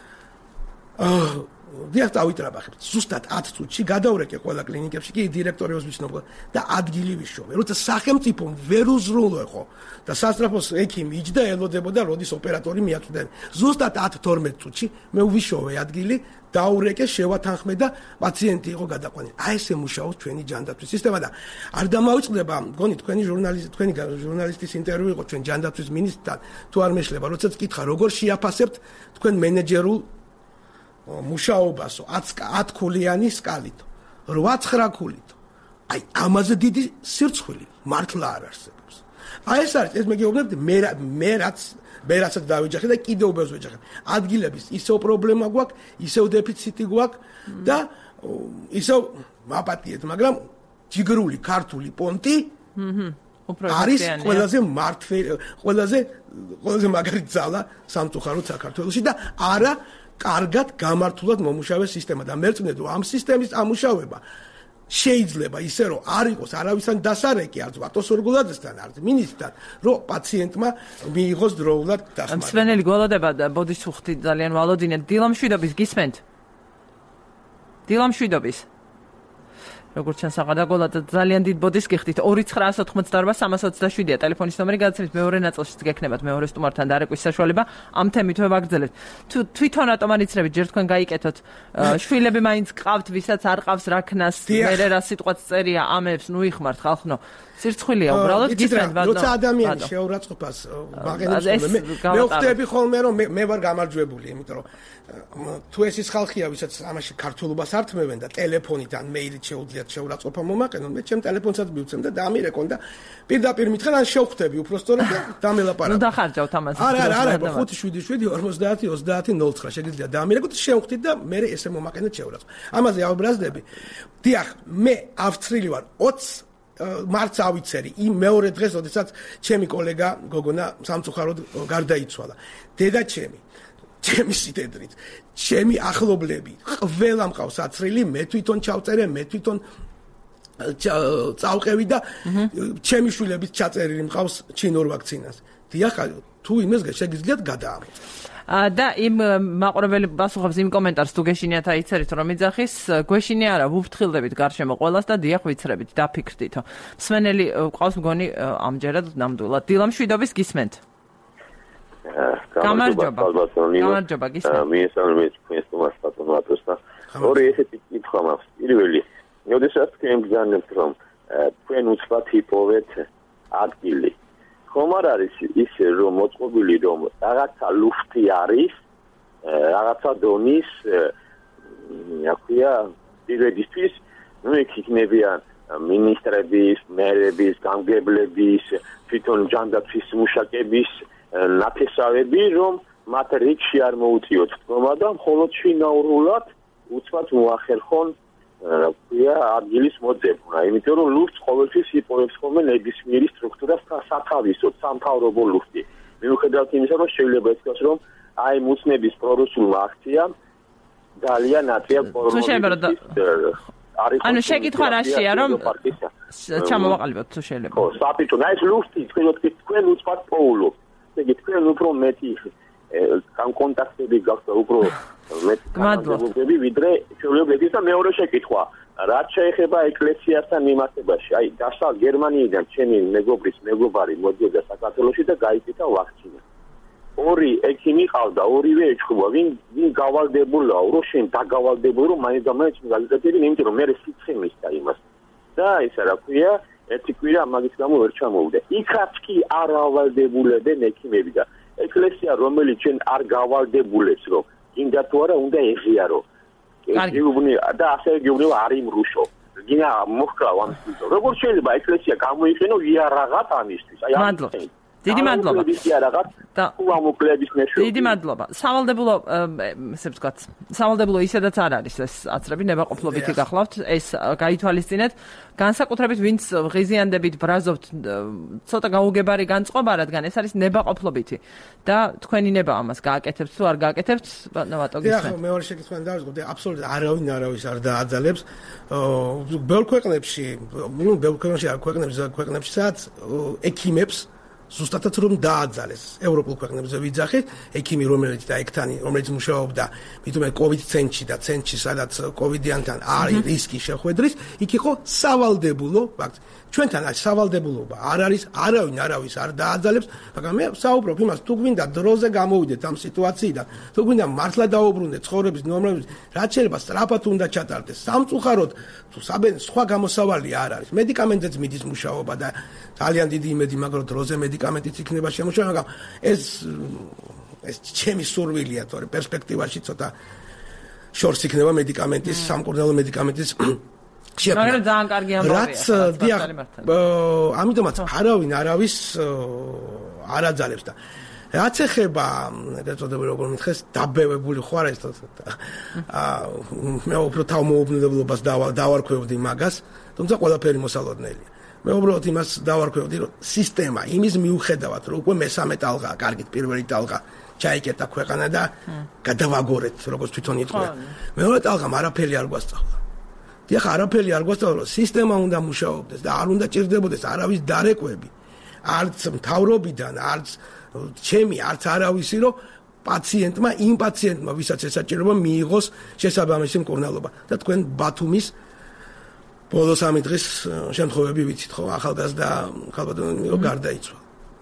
დიახ, დავიტრაბახებთ. ზუსტად 10 წუთში გადავრეკე ყველა კლინიკებში, კი დირექტორებს ვიცნობ და ადგილი ვიშოვე. როცა სახელმწიფომ ვერ უზრუნველყო და სასწრაფოს ექიმი იჯდა ელოდებოდა, როდის ოპერატორი მიაწვდნენ. ზუსტად 10-12 წუთში მე ვიშოვე ადგილი, დაურეკე, შევათანხმე და პაციენტი იყო გადაყვანილი. აი ესე მუშაობს ჩვენი ჯანდაცვის სისტემა და არ დამავიწყდება, მგონი თქვენი ჟურნალისტის ინტერვიუ იყო ჩვენ ჯანდაცვის მინისტრთან, თუ არ მეშლება, როდესაც კითხა, როგორ შეაფასებთ თქვენ მენეჯერულ მუშაობასო 10 ქულიანი სკალით 8-9 ქულით აი ამაზე დიდი სირცხვილი მართლა არ არსებობს აი ეს არის ეს მეგეუბნებთ მე რასაც დავიჯახე და კიდევ ბევრს ვეჯახებ ადგილების ისევ პრობლემა გვაქვს ისევ დეფიციტი გვაქვს და ისევ მაპატიეთ მაგრამ ჯიგრული ქართული პონტი არის ყველაზე ყველაზე მაგარი ძალა სამწუხაროდ საქართველოში და არა კარგად გამართულად მომუშავე სისტემა და მერწმუნდეთ რომ ამ სისტემის ამუშავება შეიძლება ისე რომ არ იყოს არავისთან დასარეკი არც ვატოსორგულაძესთან არც მინისტრთან რომ პაციენტმა მიიღოს დროულად დასმარება. მსმენელი გველოდება ბოდის უხდი ძალიან ვალოდინეთ დილამშვიდობის გისმენთ. დილამშვიდობის როგორც ჩანს აღადაგოლა და ძალიან დიდ ბოდის გიხდით 2988327-ია ტელეფონის ნომერი გადაცემით მეორე ნაწილშიც გექნებათ მეორე სტუმართან დარეკვის საშუალება ამ თემით ვაგრძელებთ თუ თვითონ რატომ არ იცნებით ჯერ თქვენ გაიკეთოთ შვილები მაინც ყავთ ვისაც არ ყავს რაქნას მერე რა სიტყვაც წერია ამებს ნუ იხმართ ხალხნო სირცხვილია უბრალოდ გისმენთ ბატონო როცა ადამიანი შეურაცხყოფას ვაღენებს მე ვხვდები ხოლმე რომ მე ვარ გამარჯვებული იმიტომ რომ თუ ეს ის ხალხია ვისაც ამაში ქართულობას ართმევენ და ტელეფონით ან მეილით შეუძლიათ შეურაცხყოფა მომაყენონ მე ჩემ ტელეფონსაც მივცემ და დამირეკონ და პირდაპირ მითხრან ან შევხვდები უფრო სწორად და დამელაპარაკო ნუ დახარჯავთ ამას არა 577-50-09 შეგიძლია დამირეკოთ შევხვდით და მე ესე მომაყენეთ შეურაცხყოფა ამაზე ავბრაზდები დიახ მე ავცრილი ვარ 20 მარტს ავიცერი იმ მეორე დღეს, როდესაც ჩემი კოლეგა გოგონა სამწუხაროდ გარდაიცვალა. დედა ჩემი სიდედრით, ჩემი ახლობლები, ყველა მყავს აცრილი, მე თვითონ ჩავწერე, მე თვითონ წავყევი და ჩემი შვილების ჩაწერილი მყავს ჩინურ ვაქცინას. დიახ, თუ იმეს შეგიძლიათ გადაამოწმოთ. და იმ მაყურებელი პასუხობს იმ კომენტარს თუ გეშინიათ აიწერით რომ იძახის გვეშინი არა ვუფრთხილდებით გარშემო ყველას და დიახ ვიცრებით დაფიქრდითო მსმენელი ყავს მგონი ამჯერად ნამდვილად დილამშვიდობის გისმენთ გამარჯობა გისმენთ მიესალმებით თქვენს სტუმარს და ორი ესეთი კითხვა მაქვს პირველი როდესაც თქვენ გზავნებთ რომ თქვენ უცბად იპოვეთ ადგილი ხომ არ არის ისე რომ მოწყობილი რომ რაღაცა ლუფტი არის რაღაცა დონის პირებისთვის ნუ იქნებიან მინისტრების, მერების, გამგებლების, თვითონ ჯანდაცვის მუშაკების ნათესავები რომ მათ რიგში არ მოუწიოთ თქმა და მხოლოდ შინაურულად უცბად მოახერხონ ადგილის მოძებნა, იმიტომ რომ ლუფტს ყოველთვის იპოვებს ხოლმე ნებისმიერი სტრუქტურა სათავისოდ, სამთავრობო ლუფტი. მიუხედავად იმისა, რომ შეიძლება ითქვას, რომ აი მუცნების პრორუსულმა აქციამ ძალიან აწია კორონავირუსის ანუ შეკითხვა რაშია, რომ ჩამოვაყალიბოთ თუ შეიძლება. ხო, საფრთხე, აი ეს ლუფტი თქვენ უცბად პოულობთ. ეგ თქვენ უფრო მეტი კონტაქტები გაქვთ უფრო მეტი კონტაქტები ვიდრე ჩვეულებრივი და მეორე შეკითხვა რაც შეეხება ეკლესიასთან მიმართებაში აი დასავლ გერმანიიდან ჩემი მეგობარი მოდიოდა საქართველოში და გაიკეთა ვაქცინა ორი ექიმი ყავდა ორივე ეჩხუბა ვინ გავალდებულა რომ შენ დაგავალდებულ რომ მაინც გაგიკეთებინ იმიტომ რომ მე სიცხე მისცა იმას და ისა რა ქვია ერთი კვირა მაგის გამო ვერ ჩამოვიდა იქაც კი არ ავალდებულებენ ექიმები და ეკლესია რომელიც ჩვენ არ გავალდებულებს რომ გინდა თუ არა უნდა ეღიარო და ასე გეუბნება არ იმრუშო გინდა მოხკრავ ამ სიტყვას როგორ შეიძლება ეკლესია გამოიყენო იარაღად ამისთვის აი მადლობა დიდი მადლობა. დიდი მადლობა. სავალდებულო ისედაც არ არის ეს აცრები ნებაყოფლობითი გახლავთ, ეს გაითვალისწინეთ. განსაკუთრებით ვინც ღიზიანდებით ბრაზობთ ცოტა გაუგებარი განწყობა, რადგან ეს არის ნებაყოფლობითი და თქვენი ნება ამას გააკეთებთ თუ არ გააკეთებთ, ბატონო გისმენთ. მეორე შეკითხვიდან დავიწყოთ, აბსოლუტურად არავის არ დააძალებს. ბევრ ქვეყნებში სადაც ექიმებს ზუსტადაც რომ დააძალეს ევროპულ ქვეყნებზე ვიძახით ექიმი რომელიც მუშაობდა მithume COVID ცენტრში და ცენტრში სადაც COVID-იანთან არის რისკი შეხვედრის იქ იყო სავალდებულო ფაქტი ჩვენთან არის სავალდებულობა არ არის არავის არ დააძალებს მაგრამ მე საუბრობ იმას თუ გვინდა დროზე გამოვიდეთ ამ სიტუაციიდან თუ გვინდა მართლა დაუბრუნდეთ ცხოვრების ნორმალიზმის რაც შეიძლება სწრაფად უნდა ჩატარდეს სამწუხაროდ თუ სხვა გამოსავალი არ არის მედიკამენტზეც მიდის მუშაობა და ძალიან დიდი იმედი მაგრამ დროზე მედიკამენტიც იქნება შემოშვა მაგრამ ეს ჩემი სურვილია თორე პერსპექტივაში ცოტა შორს იქნება მედიკამენტის სამკურნალო მედიკამენტის მაგრამ ძალიან კარგი ამბავია ამიტომაც არავის არ აძალებს და რაც ეხება ეწოდებული როგორ მითხეს დაბევებული ხო არა ეს მე უფრო თავმოუბრუნებლობას დავარქვევდი მაგას თუმცა ყველაფერი მოსალოდნელია მე უბრალოდ იმას დავარქვევდი რომ სისტემა იმის მიუხედავად რომ უკვე მესამე ტალღა კარგით პირველი ტალღა ჩაიკეტა ქვეყანა და გადავაგორეთ როგორც თვითონ იტყვია მეორე ტალღამ არაფერი არ გვასწავლა დიახ არაფერი არ გვასწავლა სისტემა უნდა მუშაობდეს და არ უნდა ჭირდებოდეს არავის დარეკვები არც მთავრობიდან არც ჩემი არც არავისი რომ იმ პაციენტმა ვისაც ესაჭიროება მიიღოს შესაბამისი მკურნალობა და თქვენ ბათუმის ბოლოს ამ დღის შემთხვევები ვიცით ხო ახალგაზრდა ხალბატონი გარდაიცვალა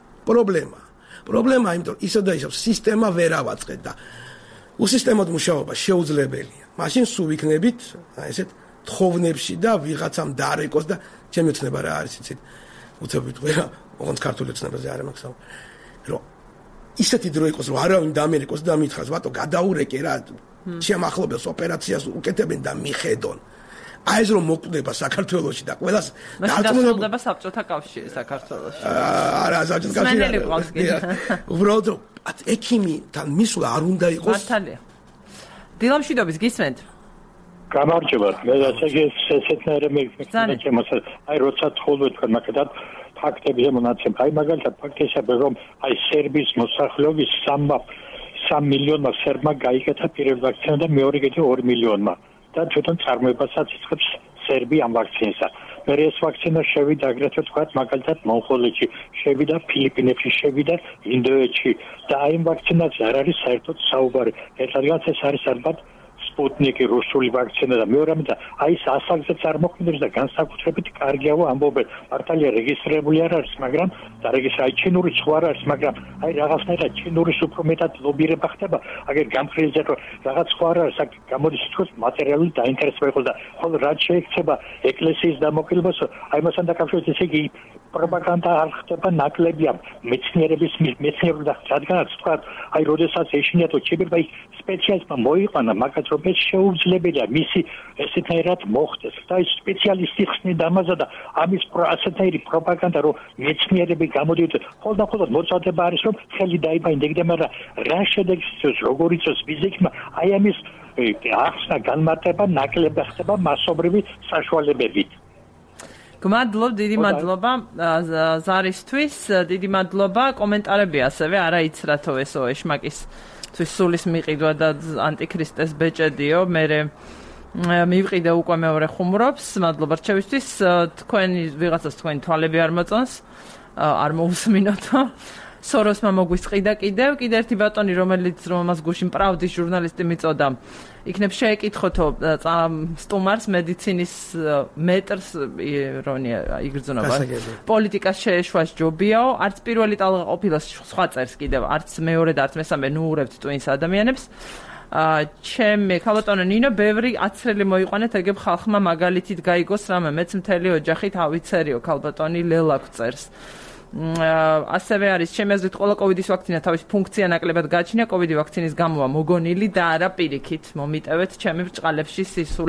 პრობლემა იმიტომ ისე და ისე სისტემა ვერ ავაწყეთ და უსისტემოდ მუშაობა შეუძლებელია მაშინ სულ ვიქნებით ესეთ თხოვნებში და ვიღაცამ დაარეკოს და ჩემი ცნება რა არის იცით უცებთ ვერა ოღონდ ქართული ცნებაზე არ მაქვს რომ ისეთი დრო იყოს რომ არავინ დამერეკოს და მითხრას ბატო გადაურეკე რა შემახლობელს ოპერაციას უკეთებენ და მიხედონ აი ეს რომ მოკვდება საქართველოში და ყველას დაწუნდება საბჭოთა კავშირი საქართველოში არა საბჭოთა კავშირი უბრალოდ ექიმთან მისვლა არ უნდა იყოს მართალია დილამშვიდობის გისმენთ გამარჯობა მე ესეთნაირად მეცემას აი როცა თხოვდა თქვენ მაგათ ფაქტებზე მონაცემ აი მაგალითად ფაქტია რომ აი სერბიის მოსახლეობის 3 მილიონმა სერბმა გაიკეთა პირველი ვაქცინა და მეორე კიდევ 2 მილიონმა და თვითონ წარმოებასაც იწყებს სერბი ამ ვაქცინისა. მე ეს ვაქცინა შევიდა აგრეთვე თქვათ მაგალითად მონღოლეთში, შევიდა ფილიპინებში, შევიდა ინდოეთში და აი ამ ვაქცინაზე არ არის საერთოდ საუბარი. ერთადაც ეს არის ალბათ სპუტნიკი რუსული ვაქცინა და მეორე ამიტომ აი ეს ასაკზეც არ მოქმედებს და განსაკუთრებით კარგიაო ამბობენ. მართალია რეგისტრირებული არ არის, მაგრამ და რეგისტრაცია ჩინური სხვა არ არის, მაგრამ აი რაღაცნაირად ჩინურის უფრო მეტად ლობირება ხდება. აგერ გამხრილზე რომ რაღაც სხვა არ არის, აქ გამოდის თქოს მატერიალური დაინტერესება იყოს და ხოლო რაც შეექცება ეკლესიის დამოუკიდებლობას, აი მასთან დაკავშირებით ესე იგი პროპაგანდა არ ხდება ნაკლებია მეცნიერების და რადგანაც თქვა აი როდესაც ეშინიათო ჩიბირდა ის სპეციალისტმა მოიყვანა მაგაც რომ ეს შეუძლებელია მისი ესეთნაირად მოხდეს და ის სპეციალისტი ხსნიდა ამაზე და ამის ასეთნაირი პროპაგანდა რომ მეცნიერები გამოდიოდნენ ხოლმე მოწოდება არის რომ ხელი დაიბანდა მაგრამ რა შედეგს იწვევს როგორ იწვევს ფიზიკმა აი ამის ახსნა განმარტება ნაკლები ხდება მასობრივი საშუალებებით გმადლობ, დიდი მადლობა ზარისთვის, დიდი მადლობა კომენტარები ასევე არა იცრათო ესო ეშმაკის თვის სულის მიყიდვა და ანტიქრისტეს ბეჭედიო მე მივყიდე უკვე მეორე ხუმრობს მადლობა რჩევისთვის თქვენი ვიღაცას თქვენი თვალები არ მოწონს არ მოусმინოთო სოროსმა მოგვისყიდა კიდევ ერთი ბატონი რომელიც რომელმაც გუშინ პრავდის ჟურნალისტი მიწოდა იქნებ შეეკითხოთო სტუმარს მედიცინის მეტრს ირონია იგრძნობა პოლიტიკას შეეშვას ჯობიაო არც პირველი ტალღა ყოფილა სხვა წერს კიდევ არც მეორე და არც მესამე ნუურებთ ტვინს ადამიანებს ჩემი ქალბატონო ნინო ბევრი აცრელი მოიყვანეთ ეგებ ხალხმა მაგალითით გაიგოს რამე მეც მთელი ოჯახით ავიცერიო ქალბატონი ლელაკ წერს ასევე არის ჩემი აზრით ყველა კოვიდის ვაქცინა თავის ფუნქცია ნაკლებად გააჩნია კოვიდი ვაქცინის გამოვა მოგონილი და არა პირიქით მომიტევეთ ჩემი ბრჭყალებში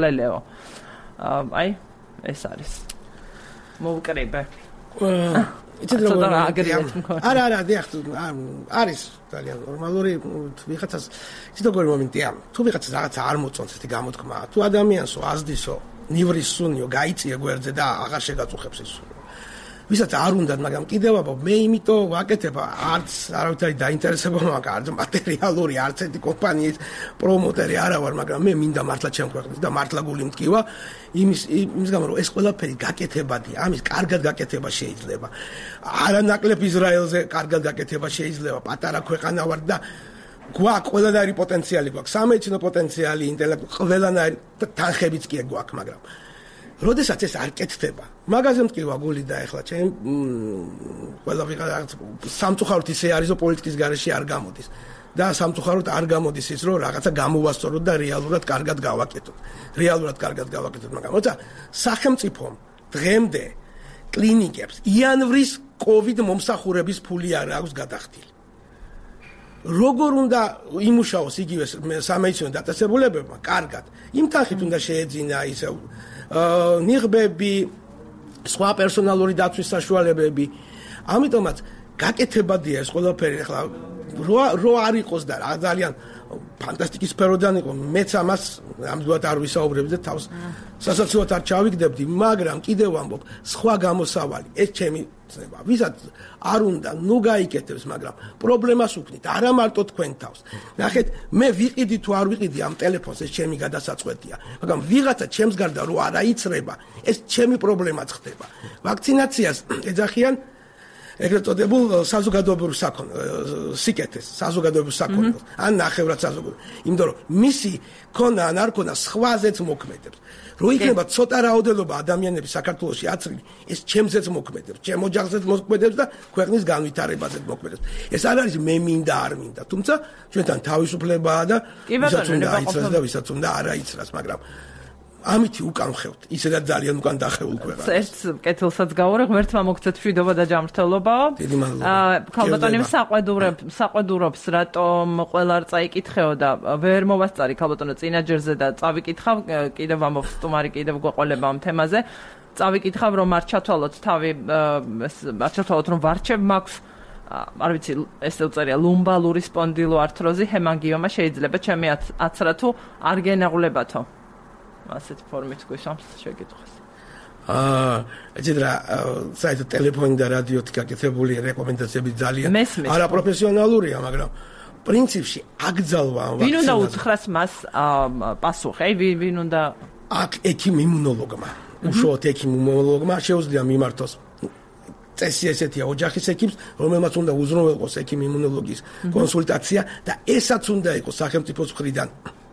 სისულელეო აი ეს არის მოვკრიბე იცით როგორ არა დიახ არის ძალიან ნორმალური ვიღაცას იცით როგორ მომენტია თუ ვიღაცას რაღაცა არ მოწონს ესეთი გამოთქმა თუ ადამიანსო აზდისო ნივრის სუნიო გაიწია გვერდზე და აღარ შეგაწუხებს ეს ვისაც არ უნდათ მაგრამ კიდევ აბა მე იმიტომ ვაკეთებ არც არავითარი დაინტერესება მაქვს არც მატერიალური არც ერთი კომპანიის პრომოტერი არა ვარ მაგრამ მე მინდა მართლა ჩემ ქვეყნის და მართლა გული მткиვა იმის გამო რომ ეს ყველაფერი გაკეთებადია ამის კარგად გაკეთება შეიძლება არანაკლებ ისრაელზე კარგად გაკეთება შეიძლება პატარა ქვეყანა ვარ და გვაქვს ყველანაირი პოტენციალი გვაქვს სამედიცინო პოტენციალი ინტელექტი ყველანაირი თანხებიც კი გვაქვს მაგრამ როდესაც ეს არ კეთდება მაგაზე მткиვა გული და ეხლა ჩემ ყველა ვიღაც სამწუხაროდ ისე არის რომ პოლიტიკის გარეშე არ გამოდის და სამწუხაროდ არ გამოდის ის რომ რაღაცა გამოვასწოროთ და რეალურად კარგად გავაკეთოთ მაგრამ როცა სახელმწიფომ დღემდე კლინიკებს იანვრის კოვიდ მომსახურების ფული არ აქვს გადახდილი როგორ უნდა იმუშაოს იგივე სამედიცინო დაწესებულებებმა კარგად იმ თანხით უნდა შეეძინა ისე ნიღბები სხვა პერსონალური დაცვის საშუალებები ამიტომაც გაკეთებადია ეს ყველაფერი ახლა რო არ იყოს და ძალიან ფანტასტიკის სფეროდან იყო მეც ამას ამდღარ არ ვისაუბრებდი თავს სასაცილოდ არ ჩავიგდებდი მაგრამ კიდევ ვამბობ სხვა გამოსავალი ეს ჩემი ცნება ვისაც არ უნდა ნუ გაიკეთებს მაგრამ პრობლემას უქმნით არა მარტო თქვენ თავს ნახეთ მე ვიყიდი თუ არ ვიყიდი ამ ტელეფონს ეს ჩემი გადასაწყვეტია მაგრამ ვიღაცა ჩემს გარდა რო არ აიცრება ეს ჩემი პრობლემაც ხდება ვაქცინაციას ეძახიან ეგრეთ წოდებულ საზოგადოებრივ სიკეთეს საზოგადოებრივ საქონელს ან ნახევრად საზოგადოებრივ იმიტომ რომ მისი ქონა ან არ ქონა სხვაზეც მოქმედებს რო იქნება ცოტა რაოდენობა ადამიანების საქართველოში აცრილი ეს ჩემზეც მოქმედებს ჩემ ოჯახზეც მოქმედებს და ქვეყნის განვითარებაზეც მოქმედებს ეს არ არის მე მინდა არ მინდა თუმცა ჩვენთან თავისუფლებაა და ვისაც უნდა აიცრას და ვისაც უნდა არ აიცრას მაგრამ ამითი უკან ხევთ ისედაც ძალიან უკან დახეულ ქვეყანას ერთ კეთილსაც გავურე ღმერთმა მოგცეთ მშვიდობა და ჯანმრთელობაო ქალბატონი საყვედურობს რატომ ყველა არ წაიკითხეო და ვერ მოვასწარი ქალბატონო წინაჯერზე და წავიკითხავ კიდევ ამობს სტუმარი კიდევ გვეყოლება ამ თემაზე წავიკითხავ რომ არ ჩათვალოთ თავი არ ჩათვალოთ რომ ვარჩევ მაქვს არ ვიცი ესე უწერია ლუმბალური სპონდილოართროზი ჰემანგიომა შეიძლება ჩემი აცრა თუ არ გენაღლებათო ასეთ ფორმით გვისამს შეგიტყვეს. ეცეთ რა საერთოდ ტელეფონი და რადიოთი გაკეთებული რეკომენდაციები ძალიან არაპროფესიონალურია, მაგრამ პრინციპში აკძალვა ამ ვაქცინას. ვინ უნდა უთხრას მას პასუხი? ვინ უნდა ექიმ იმუნოლოგმა. უშუალოდ ექიმ იმუნოლოგმა შეუძლია მიმართოს წესი ესეთია ოჯახის ექიმს, რომელმაც უნდა უზრუნველყოს ექიმ იმუნოლოგის კონსულტაცია და ესაც უნდა იყოს სახელმწიფოს მხრიდან.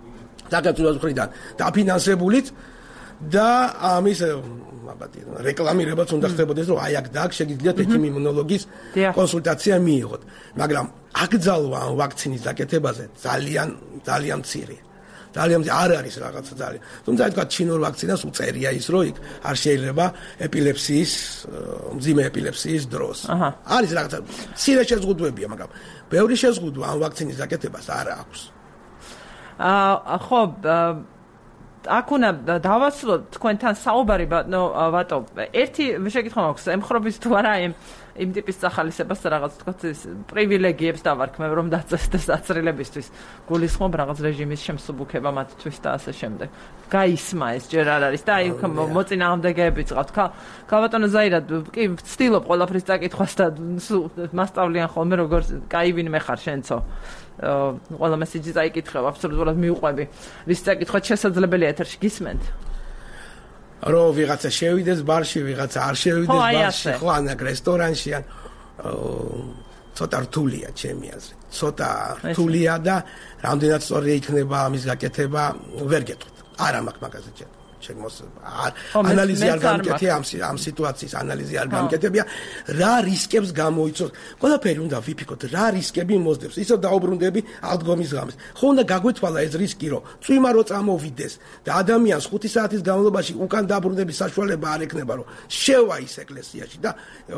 დაფინანსებულიც და ამის რეკლამირებაც უნდა ხდებოდეს რომ აი აქ და აქ შეგიძლიათ ექიმ იმუნოლოგის კონსულტაცია მიიღოთ მაგრამ აკძალვა ამ ვაქცინის დაკეთებაზე ძალიან მცირეა ძალიან არ არის რაღაცა ძალიან თუმცა თქვა ჩინურ ვაქცინას უწერია ის რომ იქ არ შეიძლება ეპილეფსიის მძიმე ეპილეფსიის დროს არის რაღაცა მცირე შეზღუდვებია მაგრამ ბევრი შეზღუდვა ამ ვაქცინის დაკეთებას არ აქვს ხო აქ უნდა დავასრულოთ თქვენთან საუბარი ბატო ერთი შეკითხვა მაქვს ემხრობის თუ არა იმ ტიპის სახალისებას რაღაც თქვა პრივილეგიებს დავარქმევ რომ დაწესდეს აცრილებისთვის გულისხმობ რაღაც რეჟიმის შემსუბუქება მათთვის და ასე შემდეგ გაისმა ეს ჯერ არ არის და აი მოწინააღმდეგეებიც ყავთ ქალბატონო ზაირა კი ვცდილობ ყველაფრის წაკითხვას და მასწავლიან ხოლმე როგორ კაი ვინმე ხარ შენცო ყველა მესიჯი წაიკითხავ აბსოლუტურად მიუყვები რის წაკითხვა შესაძლებელია ეთერში გისმენთ რომ ვიღაცა შევიდეს ბარში ვიღაცა არ შევიდეს ბარში ხო ან რესტორანში ან ცოტა რთულია ჩემი აზრით ცოტა რთულია და რამდენად სწორია იქნება ამის გაკეთება ვერ გეტყვით არა მაქვს მაგაზე ანალიზი არ გამკეთია ამ სიტუაციის ანალიზი არ გამკეთებია რა რისკებს გამოიწვევს ყველაფერი უნდა ვიფიქროთ რა რისკები მოსდევს ისევ დაუბრუნდები აღდგომის ღამეს ხო უნდა გაგვეთვალა ეს რისკი რომ წვიმა რო წამოვიდეს და ადამიანს 5 საათის განმავლობაში უკან დაბრუნდების საშუალება არ ექნება რომ შევა ის ეკლესიაში და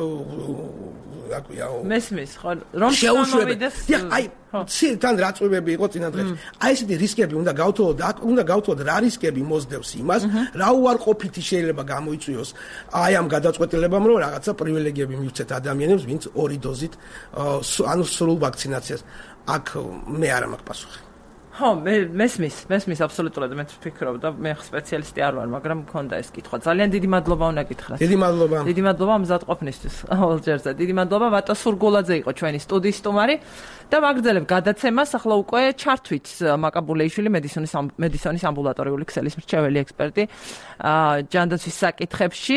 მესმის ხო რომ შემოვიდეს აი ცირთან რა წვიმები იყო წინა დღეს აი ესეთი რისკები უნდა გავთვალოთ და უნდა გავთვალოთ რა რისკები მოსდევს იმას რა უარყოფითი შეიძლება გამოიწვიოს აი ამ გადაწყვეტილებამ რომ რაღაცა პრივილეგიები მივცეთ ადამიანებს ვინც 2 დოზით ანუ სრულ ვაქცინაციას აქ მე არ მაქვს პასუხი ხო, მესმის აბსოლუტურად მე ვფიქრობ და მე სპეციალისტი არ ვარ, მაგრამ მქონდა ეს კითხვა. ძალიან დიდი მადლობა უნდა გითხრათ. დიდი მადლობა. დიდი მადლობა მზად ყოფნისთვის. ყოველჯერზე. დიდი მადლობა ვატო სურგულაძე იყო ჩვენი სტუდიის სტუმარი და ვაგრძელებ გადაცემას. ახლა უკვე ჩართვით მაკაბულეიშვილი მედისონის ამბულატორიული ქსელის მრჩეველი ექსპერტი ჯანდაცვის საკითხებში.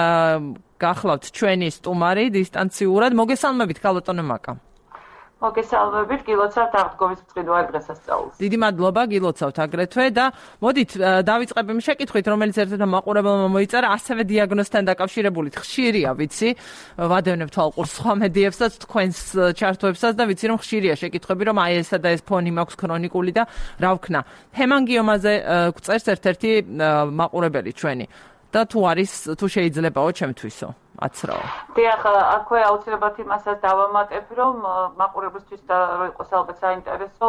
გახლავთ ჩვენი სტუმარი დისტანციურად. მოგესალმებით ქალბატონო მაკა. მოგესალმებით, გილოცავთ აღდგომის ბრწყინვალე დღესასწაულს. დიდი მადლობა, გილოცავთ აგრეთვე და მოდით დავიწყებ იმ შეკითხვით, რომელიც ერთ-ერთმა მაყურებელმა მოიწერა, ასევე დიაგნოზთან დაკავშირებული ხშირია, ვიცი, ვადევნებ თვალყურს სხვა მედიებსაც, თქვენს ჩართვებსაც და ვიცი, რომ ხშირია შეკითხვები, რომ აი ესა და ეს ფონი მაქვს ქრონიკული და რა ვქნა. ჰემანგიომაზე გვწერს ერთ-ერთი მაყურებელი ჩვენი და თუ შეიძლებაო ჩემთვისო. აცრაო. დიახ, აქვე აუცილებლად იმასაც დავამატებ, რომ მაყურებლისთვის და რომ იყოს ალბათ საინტერესო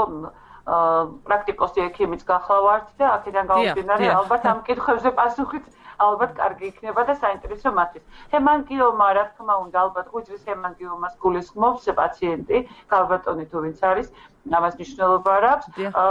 პრაქტიკოსი ექიმიც გახლავართ და აქედან გამომდინარე ალბათ ამ კითხვებზე პასუხით ალბათ კარგი იქნება და საინტერესო მათთვის. ჰემანგიომა, რა თქმა უნდა, ალბათ ღვიძლის ჰემანგიომას გულისხმობს პაციენტი, ქალბატონი თუ ვინც არის, ამას მნიშვნელობა არ აქვს.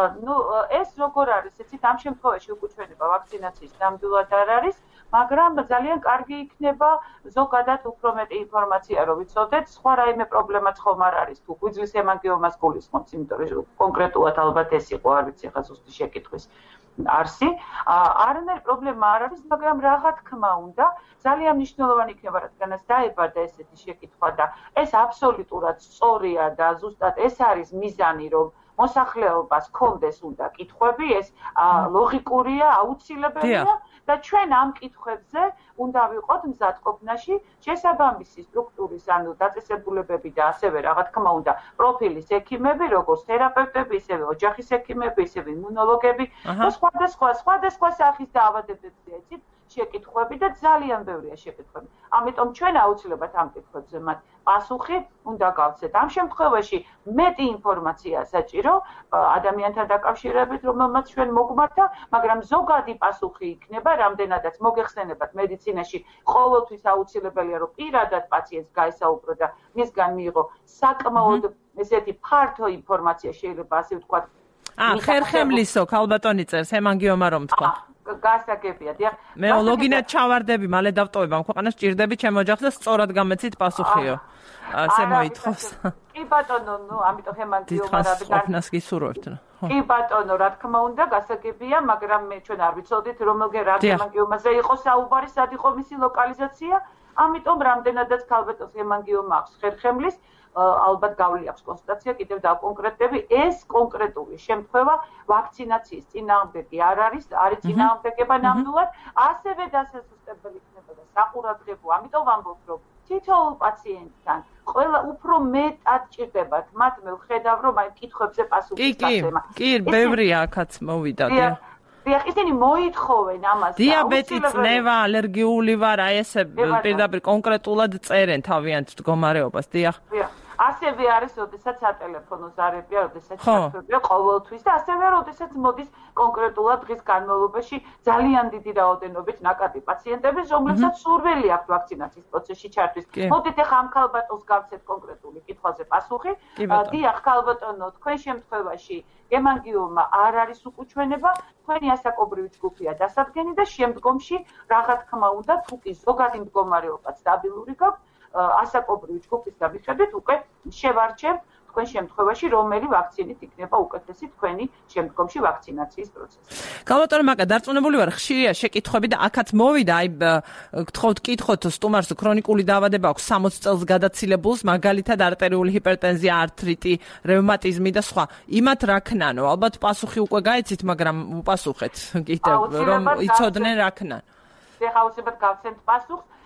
ეს როგორ არის, იცით, ამ შემთხვევაში უკუჩვენება ვაქცინაციის ნამდვილად არ არის. მაგრამ ძალიან კარგი იქნება ზოგადად უფრო მეტი ინფორმაცია რომ ვიცოდეთ, სხვა რაიმე პრობლემაც ხომ არ არის თუ ღვიძლის ჰემანგიომას გულისხმობს, იმიტომ რომ კონკრეტულად ალბათ ეს იყო, არ ვიცი ხა ზუსტი შეკითხვის არსი. არანაირი პრობლემა არ არის, მაგრამ რა თქმა უნდა, ძალიან მნიშვნელოვანი იქნება, რადგანაც დაებადა ესეთი შეკითხვა და ეს აბსოლუტურად სწორია და ზუსტად ეს არის მიზანი, რომ მოსახლეობას კონდეს უნდა კითხვები, ეს ლოგიკურია, აუცილებელია. და ჩვენ ამ კითხვებზე უნდა ვიყოთ მზადყოფნაში შესაბამისი სტრუქტურის, ანუ დაწესებულებები და ასევე რა თქმა უნდა პროფილის ექიმები, როგორც თერაპევტები, ისევე ოჯახის ექიმები, ისევე იმუნოლოგები და სხვადასხვა სახის დაავადებებია, იცით, შეკითხვები და ძალიან ბევრია შეკითხვები. ამიტომ ჩვენ აუცილებლად ამ კითხვებზე მათ პასუხი უნდა გავცეთ. ამ შემთხვევაში მეტი ინფორმაცია საჭირო ადამიანთან დაკავშირებით, რომელმაც ჩვენ მოგვმართა, მაგრამ ზოგადი პასუხი იქნება, რამდენადაც მოგეხსენებათ მედიცინაში ყოველთვის აუცილებელია, რომ პირადად პაციენტს გაესაუბრო და მისგან მიიღო საკმაოდ ესეთი ფართო ინფორმაცია, შეიძლება ასე ვთქვათ. ხერხემლისო, ქალბატონი წერს, ჰემანგიომა რომ თქვა. გასაგებია, დიახ. მე ლოგინად ჩავარდები, მალე დავტოვებ ამ ქვეყანას, ჭირდები ჩემ ოჯახს და სწორად გამეცით პასუხიო. ასე მოითხოვს. კი ბატონო, ამიტომ ჰემანგიომა რადგან გისურვებთ. კი ბატონო, რა თქმა უნდა, გასაგებია, მაგრამ მე ჩვენ არ ვიცოდით, რომელგერ ჰემანგიომაზე იყო საუბარი, სად იყო მისი ლოკალიზაცია, ამიტომ რამდენადაც ქალბატონს ჰემანგიომა აქვს ხერხემლის ალბათ გავლი აქვს კონსტატაცია, კიდევ დავკონკრეტები, ეს კონკრეტული შემთხვევა ვაქცინაციის წინააღმდეგი არ არის წინააღმდეგება ნამდვილად, ასევე დასასუსტებელი იქნება და საყურადღებო, ამიტომ ვამბობ, რომ თითოეულ პაციენტთან ყველა უფრო მეტად ჭირდებათ მათ მე ვხედავ, რომ აი კითხვებზე პასუხის გაცემა. კი, ბევრია აქაც მოვიდა. დიახ, ისინი მოითხოვენ ამას. დიაბეტი, წნევა, ალერგიული ვარ, აი ესე პირდაპირ კონკრეტულად წერენ თავიანთ მდგომარეობას, დიახ. ასევე არის, როდესაც სატელეფონო ზარებია, როდესაც ჩართვებია ყოველთვის და ასევე როდესაც მოდის კონკრეტულად დღის განმავლობაში ძალიან დიდი რაოდენობით ნაკადი პაციენტების, რომლებსაც სურვილი აქვთ ვაქცინაციის პროცესში ჩართვის. მოდით ახლა ამ ქალბატონს გავცეთ კონკრეტული კითხვაზე პასუხი. დიახ, ქალბატონო, თქვენ შემთხვევაში ჰემანგიომა არ არის უკუჩვენება, თქვენი ასაკობრივი ჯგუფია დასადგენი და შემდგომში რა თქმა უნდა, თუ კი ზოგადი მდგომარეობა სტაბილური გაქვთ, ასაკობრივი ჯგუფის გამიხედვით უკვე შევარჩევთ თქვენ შემთხვევაში რომელი ვაქცინით იქნება უკეთესი თქვენი შემდგომში ვაქცინაციის პროცესი. ქალბატონო მაკა, დარწმუნებული ვარ, ხშირია შეკითხვები და აქაც მოვიდა, აი გთხოვთ კითხოთ სტუმარს ქრონიკული დაავადება აქვს 60 წელს გადაცილებულს, მაგალითად არტერიული ჰიპერტენზია, ართრიტი, რევმატიზმი და სხვა. იმათ რა ქნანო? ალბათ პასუხი უკვე გაიცით, მაგრამ უპასუხეთ კიდევ რომ იცოდნენ რა ქნან. ეხლა აუცილებლად გავცემთ პასუხს.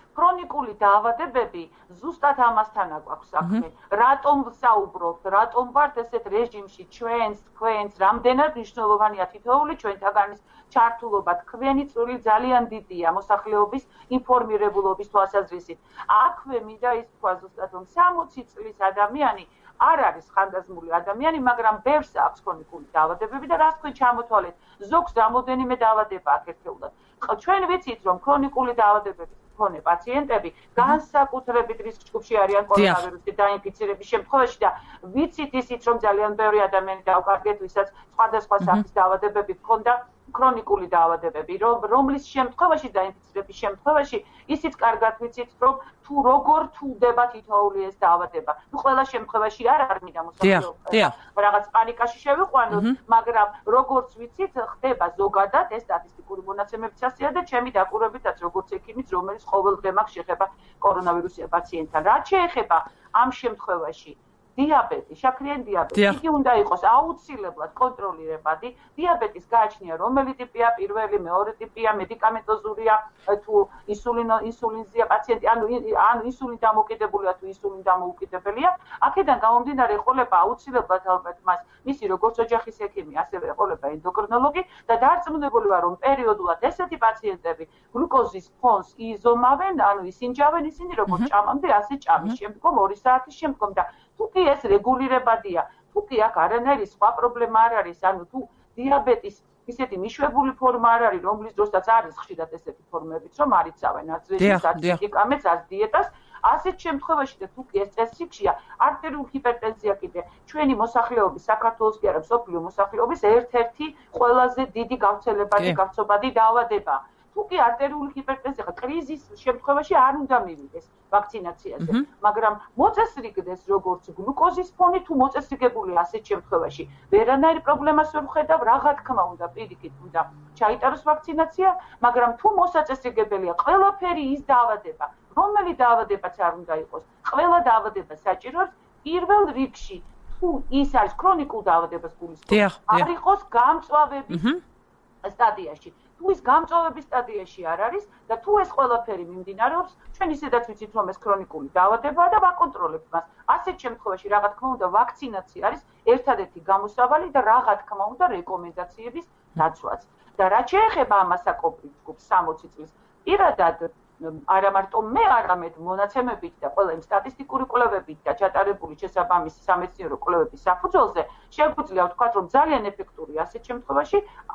ქრონიკული დაავადებები ზუსტად ამასთან აქვს საქმე. რატომ ვსაუბრობთ, რატომ ვართ ესეთ რეჟიმში თქვენს რამდენად მნიშვნელოვანია თითოეული ჩვენთაგანის ჩართულობა, თქვენი წვლილი ძალიან დიდია მოსახლეობის ინფორმირებულობის თვალსაზრისით. აქვე მინდა ის თქვა ზუსტად რომ 60 წლის ადამიანი არ არის ხანდაზმული ადამიანი, მაგრამ ბევრს აქვს ქრონიკული დაავადებები და რას თქვენ ჩამოთვალეთ, ზოგს რამოდენიმე დაავადება აქვს ერთეულად. ჩვენ ვიცით რომ ქრონიკული დაავადებების მქონე პაციენტები განსაკუთრებით რისკ ჯგუფში არიან კორონავირუსით დაინფიცირების შემთხვევაში და ვიცით ისიც რომ ძალიან ბევრი ადამიანი დაუკარგეთ, ვისაც სხვადასხვა სახის დაავადებები ჰქონდა ქრონიკული დაავადებები, რომლის შემთხვევაში დაინფიცირების შემთხვევაში ისიც კარგად ვიცით, რომ თუ როგორ თულდება თითოეული ეს დაავადება. ნუ ყველა შემთხვევაში არ მინდა მოსახლეობა რაღაც პანიკაში შევიყვანოთ, მაგრამ როგორც ვიცით, ხდება ზოგადად ეს სტატისტიკური მონაცემებიც ასეა და ჩემი დაკვირვებითაც როგორც ექიმის, რომელიც ყოველდღე მაქვს შეხება კორონავირუსის პაციენტთან. რაც შეეხება ამ შემთხვევაში დიაბეტი, შაქრიანი დიაბეტი, იგი უნდა იყოს აუცილებლად კონტროლირებადი. დიაბეტის გააჩნია რომელი ტიპია, პირველი, მეორე ტიპია, მედიკამენტოზურია, თუ ინსულინზეა პაციენტი, ანუ ინსულინ დამოკიდებულია თუ ინსულინ დამოუკიდებელია. აქედან გამომდინარე ეყოლება აუცილებლად ალბათ მას მისი როგორც ოჯახის ექიმი, ასევე ეყოლება ენდოკრინოლოგი და დარწმუნებული ვარ რომ პერიოდულად ესეთი პაციენტები გლუკოზის ფონს იზომავენ, ანუ ისინჯავენ ისინი როგორც ჭამამდე, ასე ჭამის შემდგომ 2 საათის შემდგომ და თუ კი ეს რეგულირებადია, თუ კი აქ არანაირი სხვა პრობლემა არ არის, ანუ თუ დიაბეტის ისეთი მიშვებული ფორმა არ არის, რომლის დროსაც არის ხშირად ესეთი ფორმებიც, რომ არ იცავენ არც რეჟიმს, არც მედიკამენტს, არც დიეტას, ასეთ შემთხვევაში და თუ კი ეს წესრიგშია, არტერიული ჰიპერტენზია კიდე ჩვენი მოსახლეობის, საქართველოს კი არა, მსოფლიო მოსახლეობის ერთ-ერთი ყველაზე დიდი გავრცობადი დაავადებაა. თუ კი არტერიული ჰიპერტენზია კრიზის შემთხვევაში არ უნდა მივიდეს ვაქცინაციაზე, მაგრამ მოწესრიგდეს როგორც გლუკოზის ფონი, თუ მოწესრიგებული ასეთ შემთხვევაში, ვერანაირ პრობლემას ვერ ვხედავ, რა თქმა უნდა, პირიქით უნდა ჩაიტაროს ვაქცინაცია, მაგრამ თუ მოსაწესრიგებელია ყველაფერი ის დაავადება, რომელი დაავადებაც არ უნდა იყოს, ყველა დაავადება საჭიროებს პირველ რიგში, თუ ის არის ქრონიკულ დაავადებას გულისხმობს, არ იყოს გამწვავების სტადიაში. თუ ის გამწვავების სტადიაში არ არის და თუ ეს ყველაფერი მიმდინარეობს, ჩვენ ისედაც ვიცით რომ ეს ქრონიკული დაავადებაა და ვაკონტროლებთ მას. ასეთ შემთხვევაში რა თქმა უნდა ვაქცინაცია არის ერთადერთი გამოსავალი და რა თქმა უნდა რეკომენდაციების დაცვაც. და რაც შეეხება ამასაკობრივ ჯგუფს 60 წლის, პირადად არა მარტო მე, არამედ მონაცემებით და ყველა იმ სტატისტიკური კვლევებით და ჩატარებული შესაბამისი სამეცნიერო კვლევების საფუძველზე შეგვიძლია ვთქვათ, რომ ძალიან ეფექტურია ასეთ შემთხვევაში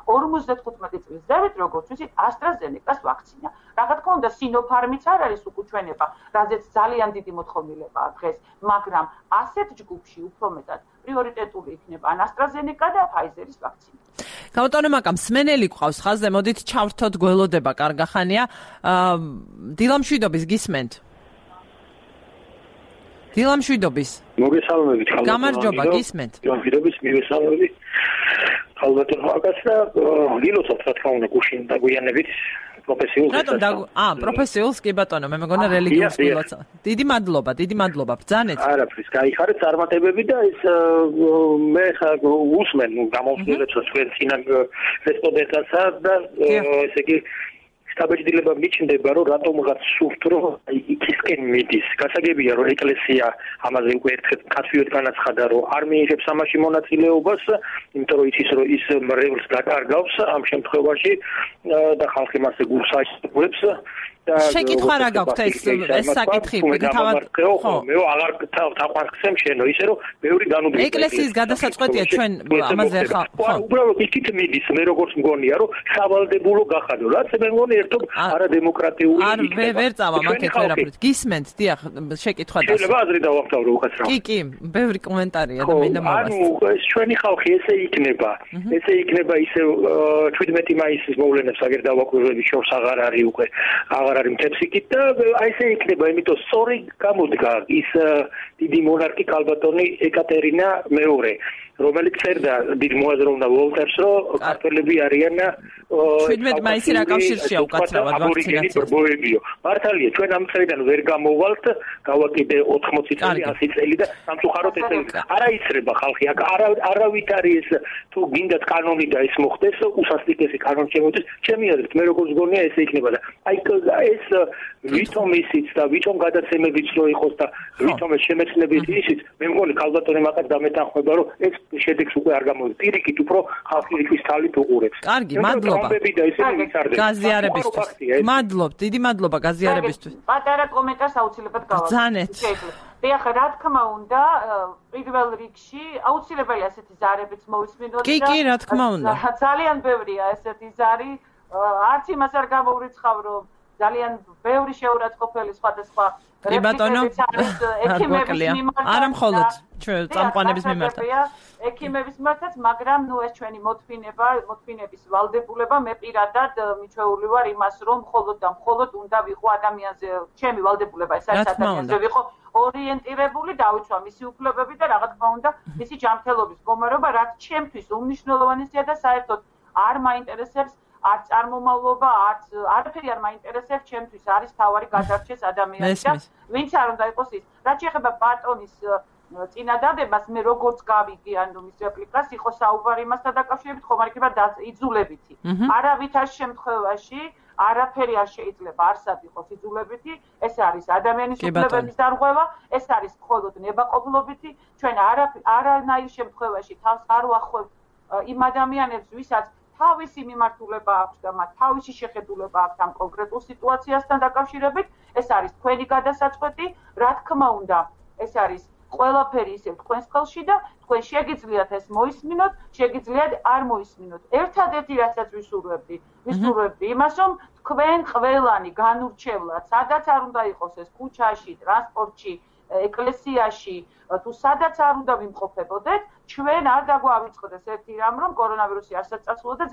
55 წლის ზევით, როგორც ვიცით, AstraZeneca-ს ვაქცინა. რა თქმა უნდა, Sinopharm-იც არ არის უკუჩვენება, რაზეც ძალიან დიდი მოთხოვნილებაა დღეს, მაგრამ ასეთ ჯგუფში უფრო მეტად პრიორიტეტული იქნება AstraZeneca და Pfizer-ის ვაქცინა. გამოტანო მაგამ სმენელი ყავს ხაზზე, მოდით ჩავრთოთ გველოდება, კარგახანია. დილამშვიდობის გისმენთ. დილამშვიდობის. მოგესალმებით ხალხო. გამარჯობა, გისმენთ. დილამშვიდობის, მივესალმებით. ალბათ ახაც და დილოსაც რა თქმა უნდა გუშინ დაგვიანებით პროფესიულს. პროფესიულს კი ბატონო, მე მეგონა რელიგიურს გილოცა. დიდი მადლობა, ბრძანეთ. არაფრის, გაიხარეთ წარმატებები და ეს მე უსმენ გამომხილებს ჩვენ წინა რესპონდენტსა და ესე იგი საბეჭდილება მიჩნდება, რომ რატომღაც სურთ, რომ იქისკენ მიდის. გასაგებია, რომ ეკლესია ამაზე უკვე ერთხელ კაცვიოდ განაცხადა, რომ არ მიიღებს ამაში მონაწილეობას, იმიტომ რომ იცის, რომ ის მრევლს დაკარგავს ამ შემთხვევაში და ხალხი მასზე გულს აჩვენებს. შეკითხვა რა გაქვთ ეს საკითხი? თავად ხო, მე აღარ თაყვანხსემ შენო, ისე რომ ბევრი განუდგება. ეკლესიის გადასაწყვეტია ჩვენ ამაზე ხა. ხო, უბრალოდ იქით მიდის, მე როგორც მგონია, რომ სავალდებულო გახადო, რაც მე მგონი ერთობ არადემოკრატიული იქნება. არ ვერ წავა მაგეთ ვერაფრით. გისმენთ, დიახ, შეკითხვა და შეიძლება აზრი დავახტავრო უკაცრავ. კი, ბევრი კომენტარია და მინდა მოვასწრო. ანუ ეს ჩვენი ხალხი ესე იქნება. ესე იქნება ისე 17 მაისის მოვლენებს აგერ დავაკვირვები, შორს აღარ არის უკვე აღარ არის მთებსიკით და აი ესე იქნება, იმიტომ სწორი გამოდგა ის დიდი მონარქი ქალბატონი ეკატერინა მეორე, რომელიც წერდა დიდ მოაზროვნე ვოლტერს, რომ ქართველები არიან 17 მაისი რა კავშირშია უკაცრავად ვაქცინაცია. მართალია, ჩვენ ამ წელიდან ვერ გამოვალთ, გავაკეთე 80 წელი, 100 წელი და სამწუხაროდ ეს არა იცრება ხალხი. არავით არის ეს თუ გინდათ კანონი და ეს მოხდეს, უსასტიკესი კანონი შემოდის, ჩემი აზრით, მე როგორც გონია ესე იქნება და აი ეს ვითომ ისიც და ვითომ გადაცემებიც რო იყოს და ვითომ ეს შემეცნების ისიც, მე მგონი ქალბატონი მაგას დამეთანხმება, რომ ეს შედეგს უკვე არ გამოდის. პირიქით უფრო ხალხი ეკვის თალით უყურებს. კარგი, მადლობა. გაზიარებისთვის. მადლობ, დიდი მადლობა გაზიარებისთვის. პატარა კომენტარს აუცილებლად გავაკეთე. ბრძანეთ. ეხლა რა თქმა უნდა, პირველ რიგში აუცილებელი ასეთი ზარებიც მოვისმინოთ და კი, რა თქმა უნდა. ძალიან ბევრია ესეთი ზარი, არც იმას არ გამოვრიცხავ, რომ ძალიან ბევრი შეურაცხყოფელი სხვადასხვა რებატონო ექიმების მიმართ არა მხოლოდ წამყვანების მიმართ ექიმების მიმართაც მაგრამ ნუ ეს ჩვენი მოთმინების ვალდებულება მე პირადად მიჩვეული ვარ იმას რომ მხოლოდ და მხოლოდ უნდა ვიყო ადამიანზე ჩემი ვალდებულება ეს არის ადამიანზე ვიყო ორიენტირებული დავიცვა მისი უფლებები და რა თქმა უნდა მისი ჯანმრთელობის მდგომარეობა რაც ჩემთვის უმნიშვნელოვანესია და საერთოდ არ მაინტერესებს არც წარმომავლობა, არაფერი არ მაინტერესებს, ჩემთვის არის თავარი გადარჩეს ადამიანს და ვინც არ უნდა იყოს ის. რაც შეეხება პატონის წინადადებას, მე როგორც გავიგე, ანუ მის რეპლიკას, იყო საუბარი მასთან დაკავშირებით, ხომ არ იქნება იძულებითი. არავითარ შემთხვევაში არაფერი არ შეიძლება არსად იყოს იძულებითი, ეს არის ადამიანის უფლებების დარღვევა, ეს არის მხოლოდ ნებაყოფლობითი, ჩვენ არანაირ შემთხვევაში თავს არ ვახვევთ იმ ადამიანებს, ვისაც თავისი მიმართულება აქვს და მათ თავისი შეხედულება აქვს ამ კონკრეტულ სიტუაციასთან დაკავშირებით, ეს არის თქვენი გადასაწყვეტი, რა თქმა უნდა, ეს არის ყველაფერი ისევ თქვენს ხელში და თქვენ შეგიძლიათ ეს მოისმინოთ, შეგიძლიათ არ მოისმინოთ. ერთადერთი რასაც ვისურვებდი იმას, რომ თქვენ ყველანი განურჩევლად, სადაც არ უნდა იყოს ეს ქუჩაში, ტრანსპორტში, ეკლესიაში, თუ სადაც არ უნდა ვიმყოფებოდეთ, ჩვენ არ დაგვავიწყდეს ერთი რამ, რომ კორონავირუსი არსად წასულა და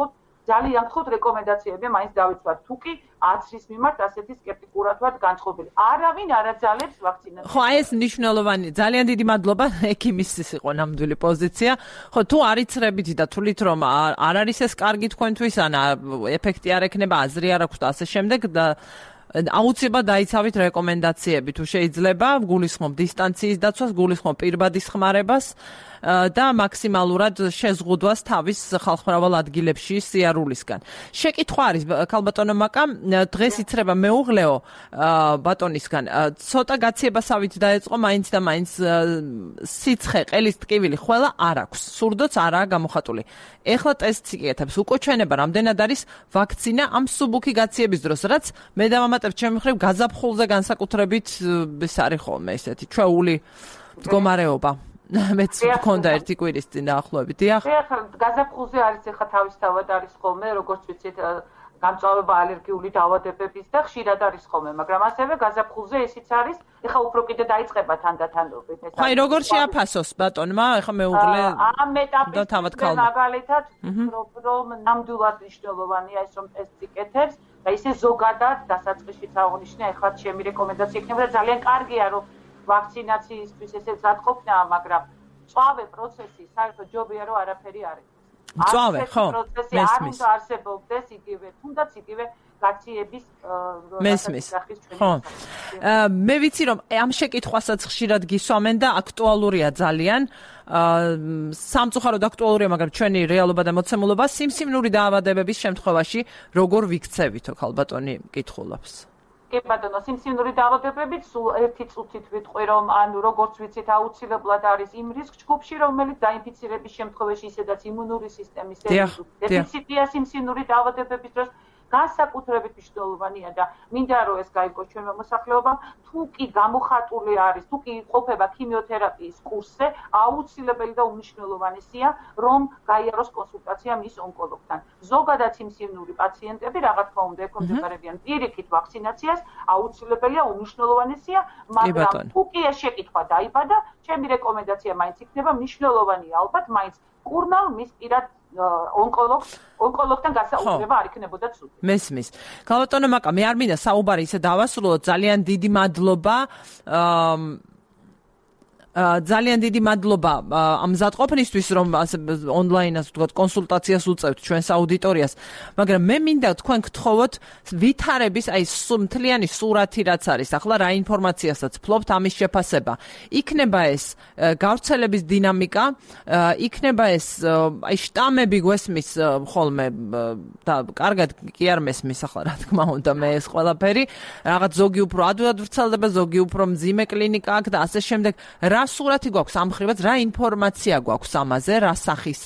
ძალიან გთხოვთ რეკომენდაციები მაინც დავიცვათ, თუ კი აცრის მიმართ ასეთი სკეპტიკურად ვართ განწყობილი. არავინ არ აძალებს ვაქცინაციას. ხო, ეს მნიშვნელოვანი, ძალიან დიდი მადლობა, ექიმის იყო ნამდვილი პოზიცია. ხო, თუ არ იცრებით და თulit რომ არ არის ეს კარგი თქვენთვის, ან ეფექტი არ ექნება, აზრი არ აქვს და ასე შემდეგ და აუცილებლად დაიცავით რეკომენდაციები თუ შეიძლება, გულისხმობ დისტანციის დაცვას, გულისხმობ პირბადის ხმარებას და მაქსიმალურად შეზღუდვას თავის ხალხმრავალ ადგილებში სიარულისგან. შეკითხვა არის ქალბატონო მაკამ, დღეს იცრება მეუღლეო ბატონისგან, ცოტა გაციებასავით დაეწყო მაინც და მაინც სიცხე, ყელის ტკივილი ყველა არ აქვს, სურდოც არაა გამოხატული. ეხლა ტესტს იკეთებს, უკოჩვენება რამდენად არის ვაქცინა ამ მსუბუქი გაციების დროს, რაც მე დავამატებ ჩემი მხრივ გაზაფხულზე განსაკუთრებით ეს არის ხოლმე ესეთი ჩვეული მდგომარეობა. მეც მქონდა ერთი კვირის წინ დაახლოებით, დიახ. გაზაფხულზე არის ახლა თავისთავად არის ხოლმე, როგორც ვიცით, გამწვავება ალერგიული დაავადებების და ხშირად არის ხოლმე, მაგრამ ასევე გაზაფხულზე ისიც არის, ეხლა უფრო კიდე დაიწყება თანდათანობით. ხაი, როგორ შეაფასოს ბატონმა, ეხლა მეუღლე და თავად ქალმა. მაგალითად, რომ ნამდვილად მნიშვნელოვანია ეს რომ ტესტს იკეთებს და ისე ზოგადად დასაწყისშიც აღნიშნე, ეხლა ჩემი რეკომენდაცია იქნება და ძალიან კარგია, რომ ვაქცინაციისთვის ესე ზადყოფნაა, მაგრამ წვავე პროცესი საერთოდ ჯობია რომ არაფერი არ იყოს. წვავე, ხო, მესმის. არ არსებობდეს იგივე, თუნდაც იგივე გაციების მესმის. ხო. მე ვიცი რომ ამ შეკითხვასაც ხშირად გისვამენ და აქტუალურია ძალიან. სამწუხაროდ აქტუალურია, მაგრამ ჩვენი რეალობა და მოცემულობა სიმსივნური დაავადებების შემთხვევაში როგორ ვიქცევითო ქალბატონი კითხულობს. კი ბატონო, სიმსივნური დაავადებებით სულ ერთი წუთით ვიტყვი, რომ ანუ როგორც ვიცით, აუცილებლად არის იმ რისკ ჯგუფში, რომელიც დაინფიცირების შემთხვევაში ისედაც იმუნური სისტემის დეფიციტია სიმსივნური დაავადებების დროს განსაკუთრებით მნიშვნელოვანია და მინდა რომ ეს გაიგოს ჩვენმა მოსახლეობამ, თუ კი გამოხატული არის, თუ კი ყოფება ქიმიოთერაპიის კურსზე, აუცილებელი და უმნიშვნელოვანესია, რომ გაიაროს კონსულტაცია მის ონკოლოგთან. ზოგადად სიმსივნური პაციენტები, რა თქმა უნდა, ექვემდებარებიან პირიქით ვაქცინაციას, აუცილებელია, უმნიშვნელოვანესია, მაგრამ თუ კი ეს შეკითხვა დაიბადა, ჩემი რეკომენდაცია მაინც იქნება მნიშვნელოვანია, ალბათ მაინც კურნალ მის პირად ონკოლოგთან გასაუბრება არ იქნებოდა ცუდი. მესმის. ქალბატონო მაკა, მე არ მინდა საუბარი ისე დავასრულოთ, ძალიან დიდი მადლობა. ძალიან დიდი მადლობა ამ მზადყოფნისთვის, რომ ონლაინას ვთქვათ კონსულტაციას უწევთ ჩვენს აუდიტორიას, მაგრამ მე მინდა თქვენ გთხოვოთ ვითარების აი მთლიანი სურათი რაც არის ახლა რა ინფორმაციასაც ფლობთ ამის შეფასება. იქნება ეს გავრცელების დინამიკა, იქნება ეს აი შტამები გვესმის ხოლმე და კარგად კი არ მესმის ახლა რა თქმა უნდა მე ეს ყველაფერი, რაღაც ზოგი უფრო ადვილად ვრცელდება, ზოგი უფრო მძიმე კლინიკა აქვს და ასე შემდეგ. რა სურათი გვაქვს ამ ხრივაც, რა ინფორმაცია გვაქვს ამაზე, რა სახის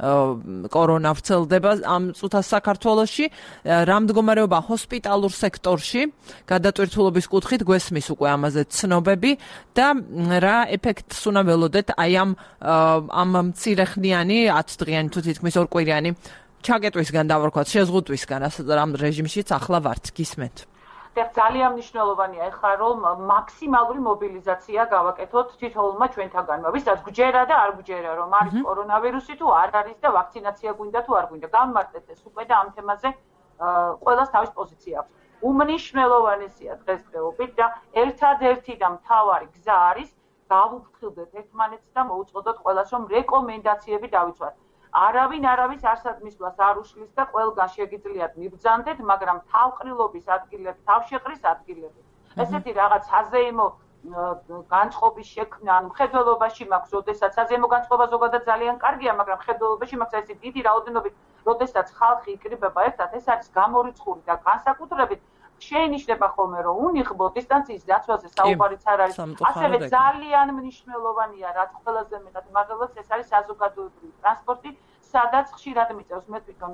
კორონა ვრცელდება ამ წუთას საქართველოში, რა მდგომარეობა ჰოსპიტალურ სექტორში, გადატვირთულობის კუთხით გვესმის უკვე ამაზე ცნობები და რა ეფექტს უნდა ველოდეთ აი ამ მცირეხნიანი 10 დღიანი თუ თითქმის 2 კვირიანი ჩაკეტვისგან დავარქვათ, შეზღუდვისგან, რასაც ამ რეჟიმშიც ახლა ვართ, გისმენთ. ძალიან მნიშვნელოვანია ეხლა რომ მაქსიმალური მობილიზაცია გავაკეთოთ თითოეულმა ჩვენთაგანმა. ვისაც გვჯერა და არ გვჯერა რომ არის კორონავირუსი თუ არ არის და ვაქცინაცია გვინდა თუ არ გვინდა. გამმართეთ ეს უკვე და ამ თემაზე ყველას თავის პოზიცია აქვს. უმნიშვნელოვანესია დღესდღეობით და ერთადერთი და მთავარი გზა არის გავუფრთხილდეთ ერთმანეთს და მოუწყოდოთ ყველას რომ რეკომენდაციები დავიცვათ. არავინ არავის არსადმისვლას არ უშლის და ყველგან შეგიძლიათ მიბრძანდეთ, მაგრამ თავყრილობის ადგილები, თავშეყრის ადგილები. ესეთი რაღაც საზეიმო განწყობის შექმნა, ანუ მხედველობაში მაქვს, როდესაც საზეიმო განწყობა ზოგადად ძალიან კარგია, მაგრამ მხედველობაში მაქვს ესეთი დიდი რაოდენობით, როდესაც ხალხი იკრიბება ერთად, ეს არის გამორიცხული და განსაკუთრებით შეინიშნება ხოლმე რომ უნიხბო დისტანციის დაცვაზე საუბარიც არ არის. ასევე ძალიან მნიშვნელოვანია, რაც ყველაზე მეტად მაგალითად ეს არის საზოგადოებრივი ტრანსპორტი, სადაც ხშირად მიწევს მე თვითონ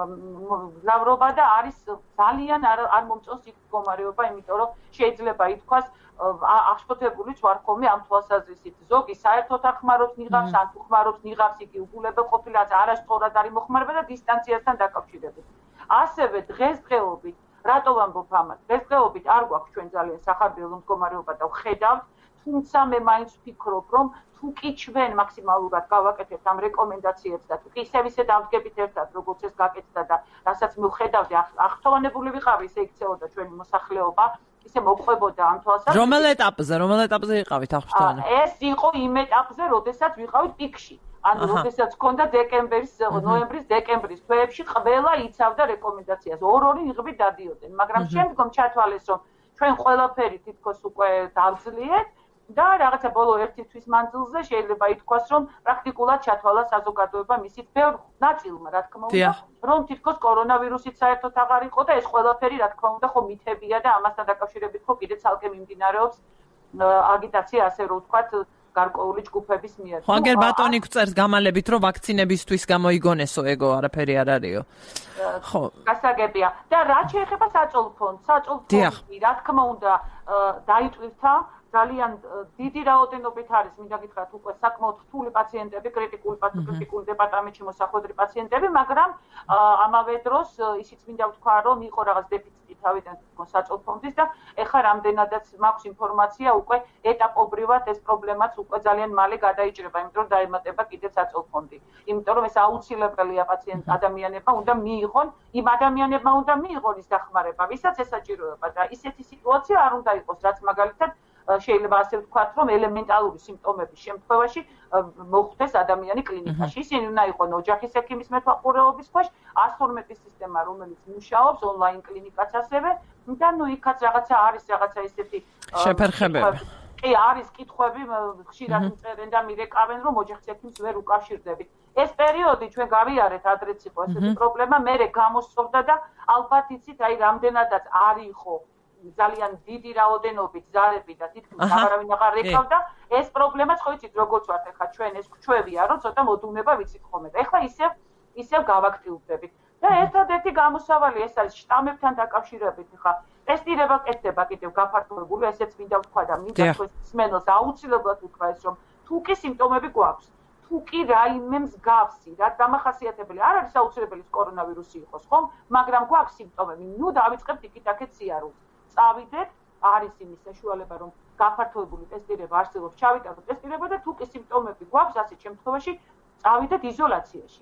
მგზავრობა და არის ძალიან არ მომწონს იქ მდგომარეობა, იმიტომ რომ შეიძლება ითქვას აღშფოთებულიც ვარ ხოლმე ამ თვალსაზრისით. ზოგი საერთოდ არ ხმარობს ნიღაბს, ან თუ ხმარობს ნიღაბს, იგი უგულებელ ყოფილა, არასწორად არის მოხმარება და დისტანციასთან დაკავშირებით. ასევე დღესდღეობით რატო ვამბობ ამას? დღესდღეობით არ გვაქვს ჩვენ ძალიან სახარბიელო მდგომარეობა და ვხედავთ, თუმცა მე მაინც ვფიქრობ, რომ თუ კი ჩვენ მაქსიმალურად გავაკეთებთ ამ რეკომენდაციებს და თუ კი ისე დავდგებით ერთად, როგორც ეს გაკეთდა და რასაც მე ვხედავდი, აღთვალანებული ვიყავი, ისე იქცეოდა ჩვენი მოსახლეობა, ისე მოყვებოდა ამ თვალსაზრისით. რომელ ეტაპზე იყავით აღშფოთოვანი? ეს იყო იმ ეტაპზე, როდესაც ვიყავით პიკში. ანუ როდესაც ჰქონდა ნოემბრის, დეკემბრის თვეებში ყველა იცავდა რეკომენდაციას. ორ-ორი ნიღბით დადიოდნენ, მაგრამ შემდგომ ჩათვალეს, რომ ჩვენ ყველაფერი თითქოს უკვე დავძლიეთ და რაღაცა ბოლო 1 თვის მანძილზე შეიძლება ითქვას, რომ პრაქტიკულად ჩათვალა საზოგადოება მისით ბევრ ნაწილმა, რა თქმა უნდა, რომ თითქოს კორონავირუსით საერთოდ აღარ იყო და ეს ყველაფერი, რა თქმა უნდა, ხო მითებია და ამასთან დაკავშირებით ხო კიდე ცალკე მიმდინარეობს აგიტაცია, ასე რომ ვთქვათ, გარკვეული ჯგუფების მიერ. ხო, აგერ ბატონი გვწერს გამალებით, რომ ვაქცინებისთვის გამოიგონესო ეგო, არაფერი არ არისო. ხო. გასაგებია. და რაც შეეხება საწოლ ფონდს, რა თქმა უნდა, დაიტვირთა ძალიან დიდი რაოდენობით არის, მინდა გითხრათ, უკვე საკმაოდ რთული პაციენტები, კრიტიკული დეპარტამენტში მოსახვედრი პაციენტები, მაგრამ ამავე დროს ისიც მინდა ვთქვა, რომ იყო რაღაც დეფიციტი თავიდან საწოლ ფონდის და ეხლა რამდენადაც მაქვს ინფორმაცია, უკვე ეტაპობრივად ეს პრობლემაც უკვე ძალიან მალე გადაიჭრება, იმიტომ რომ დაემატება კიდევ საწოლ ფონდი. იმიტომ რომ ეს აუცილებელია ადამიანებმა უნდა მიიღონ, იმ ადამიანებმა უნდა მიიღონ ის დახმარება, ვისაც ესაჭიროება და ისეთი სიტუაცია არ უნდა იყოს, რაც მაგალითად შეიძლება ასე ვთქვათ, რომ ელემენტალური სიმპტომების შემთხვევაში მოხვდეს ადამიანი კლინიკაში. ისინი უნდა იყოს ოჯახის ექიმის მეთვალყურეობის ქვეშ, 112 სისტემა, რომელიც მუშაობს, ონლაინ კლინიკაც ასევე, და ნუ იქაც რაღაცა არის, რაღაცა ისეთი შეფერხებები. კი, არის კითხვები, ხშირად მწერენ და მირეკავენ, რომ ოჯახის ექიმს ვერ უკავშირდებით. ეს პერიოდი ჩვენ გავიარეთ, ადრეც იყო ესეთი პრობლემა, მერე გამოსწორდა და ალბათ იცით, აი რამდენადაც არ იყო ძალიან დიდი რაოდენობით ზარები და თითქმის აღარავინ აღარ ეკავდა, ეს პრობლემაც ხო იცით როგორც ვართ ახლა ჩვენ ეს ჩვევია, რომ ცოტა მოდუნება ვიცით ხოლმე. და ახლა ისევ გავაქტიურდებით. და ერთადერთი გამოსავალი ეს არის შტამებთან დაკავშირებით, ახლა ტესტირება კეთდება კიდევ გაფართოებული, ესეც მინდა ვთქვა და მინდა თქვენ სმენელს აუცილებლად ვთქვა ეს, რომ თუ კი სიმპტომები გვაქვს, თუ კი რაიმე მსგავსი, რაც დამახასიათებელი არ არის აუცილებელი კორონავირუსი იყოს, ხომ? მაგრამ გვაქვს სიმპტომები, ნუ დავიწყებთ იქით-აქეთ სიარულს. წავიდეთ, არის იმის საშუალება, რომ გაფართოებული ტესტირება არსებობს, ჩავიტაროთ ტესტირება და თუ კი სიმპტომები გვაქვს, ასეთ შემთხვევაში წავიდეთ იზოლაციაში.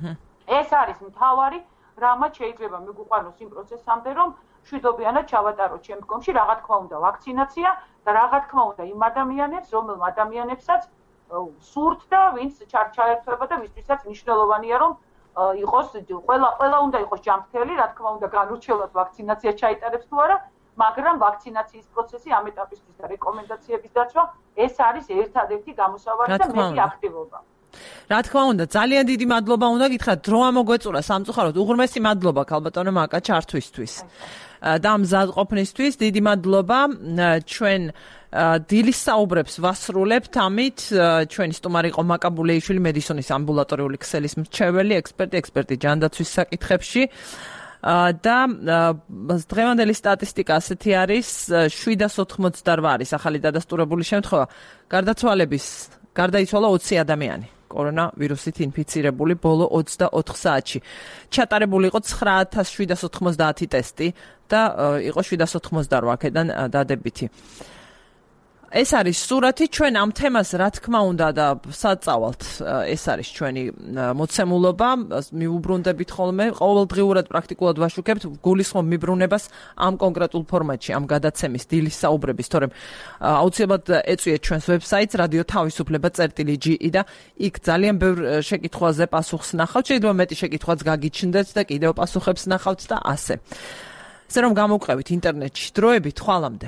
ეს არის მთავარი, რამაც შეიძლება მიგუყანოს იმ პროცესამდე, რომ მშვიდობიანად ჩავატაროთ შემდგომში, რა თქმა უნდა, ვაქცინაცია და რა თქმა უნდა იმ ადამიანებს, რომელ ადამიანებსაც სურთ და ვინც ჩაერთვება და ვისთვისაც მნიშვნელოვანია რომ იყოს ყველა უნდა იყოს ჯანმრთელი, რა თქმა უნდა განურჩევლად ვაქცინაცია ჩაიტარებს თუ არა, მაგრამ ვაქცინაციის პროცესი ამ ეტაპისთვის და რეკომენდაციების დაცვა ეს არის ერთადერთი გამოსავალი და მეტი აქტივობა. რა თქმა უნდა, ძალიან დიდი მადლობა უნდა გითხრათ, დრო ამოგვეწურა სამწუხაროდ. უღრმესი მადლობა ქალბატონო მაკა ჩართვისთვის. და მზადყოფნისთვის დიდი მადლობა. ჩვენ დილის საუბრებს ვასრულებთ ამით. ჩვენი სტუმარი იყო მაკა ბულეიშვილი, მედისონის ამბულატორიული ქსელის მრჩეველი, ექსპერტი ჯანდაცვის საკითხებში. და დღევანდელი სტატისტიკა ასეთი არის 788 არის ახალი დადასტურებული შემთხვევა. გარდაიცვალა 20 ადამიანი. კორონავირუსით ინფიცირებული ბოლო 24 საათში. ჩატარებული იყო 9790 ტესტი და იყო 788 აქედან დადებითი. ეს არის სურათი, ჩვენ ამ თემას რა თქმა უნდა და საწავალთ, ეს არის ჩვენი მოცემულობა, მიუბრუნდებით ხოლმე, ყოველდღიურად პრაქტიკულად ვაშუქებთ გულისხმობ მიბრუნებას ამ კონკრეტულ ფორმატში, ამ გადაცემის დილის საუბრების, თორემ აუცილებლად ეწვიეთ ჩვენს ვებსაიტს radio tavisupleba.ge და იქ ძალიან ბევრ შეკითხვაზე პასუხს ნახავთ, შეიძლება მეტი შეკითხვაც გაგიჩნდეთ და კიდევ პასუხებს ნახავთ და ასე. ესე რომ გამოვყევით ინტერნეტში დროებით, ხვალამდე.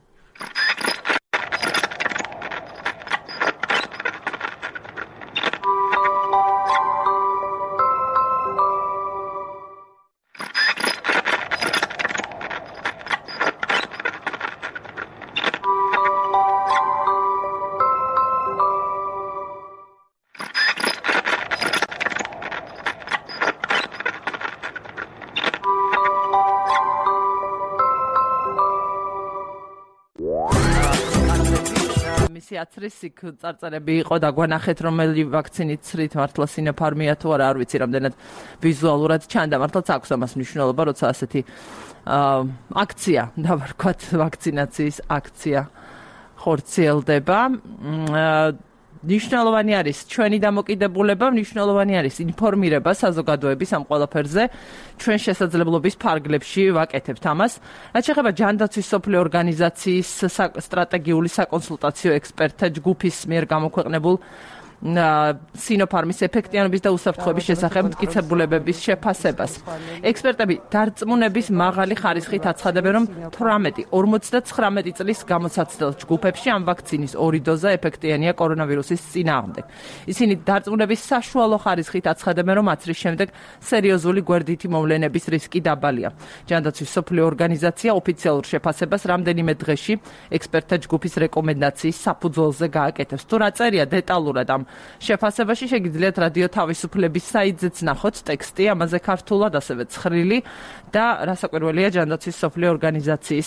აცრისიქ წარწერები იყო და გვანახეთ რომელი ვაქცინით ცრით მართლა სინოფარმია თუ არა არ ვიცი რამდენად ვიზუალურად ჩანდა მართლაც აქვს ამას მნიშვნელობა როცა ასეთი აქცია დავარქვათ ვაქცინაციის აქცია ხორციელდება ნიშნულოვანი არის ჩვენი დამოკიდებულება, ნიშნულოვანი არის ინფორმირება საზოგადოების ამ ყველაფერზე. ჩვენ შესაძლებლობის ფარგლებში ვაკეთებთ ამას. რაც შეეხება ჯანდაცვის სოფლიო ორგანიზაციის სტრატეგიული საკონსულტაციო ექსპერტთა ჯგუფის მიერ გამოქვეყნებულ სინოფარმის ეფექტიანობის და უსაფრთხოების შესახებ მტკიცებულებების შეფასებას. ექსპერტები დარწმუნების მაღალი ხარისხით აცხადებენ, რომ 49 წლის გამოცაცდელ ჯგუფებში ამ ვაქცინის 2 დოზა ეფექტიანია კორონავირუსის წინააღმდეგ. ისინი დარწმუნების საშუალო ხარისხით აცხადებენ, რომ აცრის შემდეგ სერიოზული გვერდითი მოვლენების რისკი დაბალია. ჯანდაცვის სოფლიო ორგანიზაცია ოფიციალურ შეფასებას რამდენიმე დღეში ექსპერტთა ჯგუფის რეკომენდაციის საფუძველზე გააკეთებს. თუ რა წერია დეტალურად ამ შეფასებაში შეგიძლიათ რადიო თავისუფლების საიტზეც ნახოთ ტექსტი ამაზე ქართულად, ასევე ცხრილი და რასაკვირველია ჯანდაცვის სოფლიო ორგანიზაციის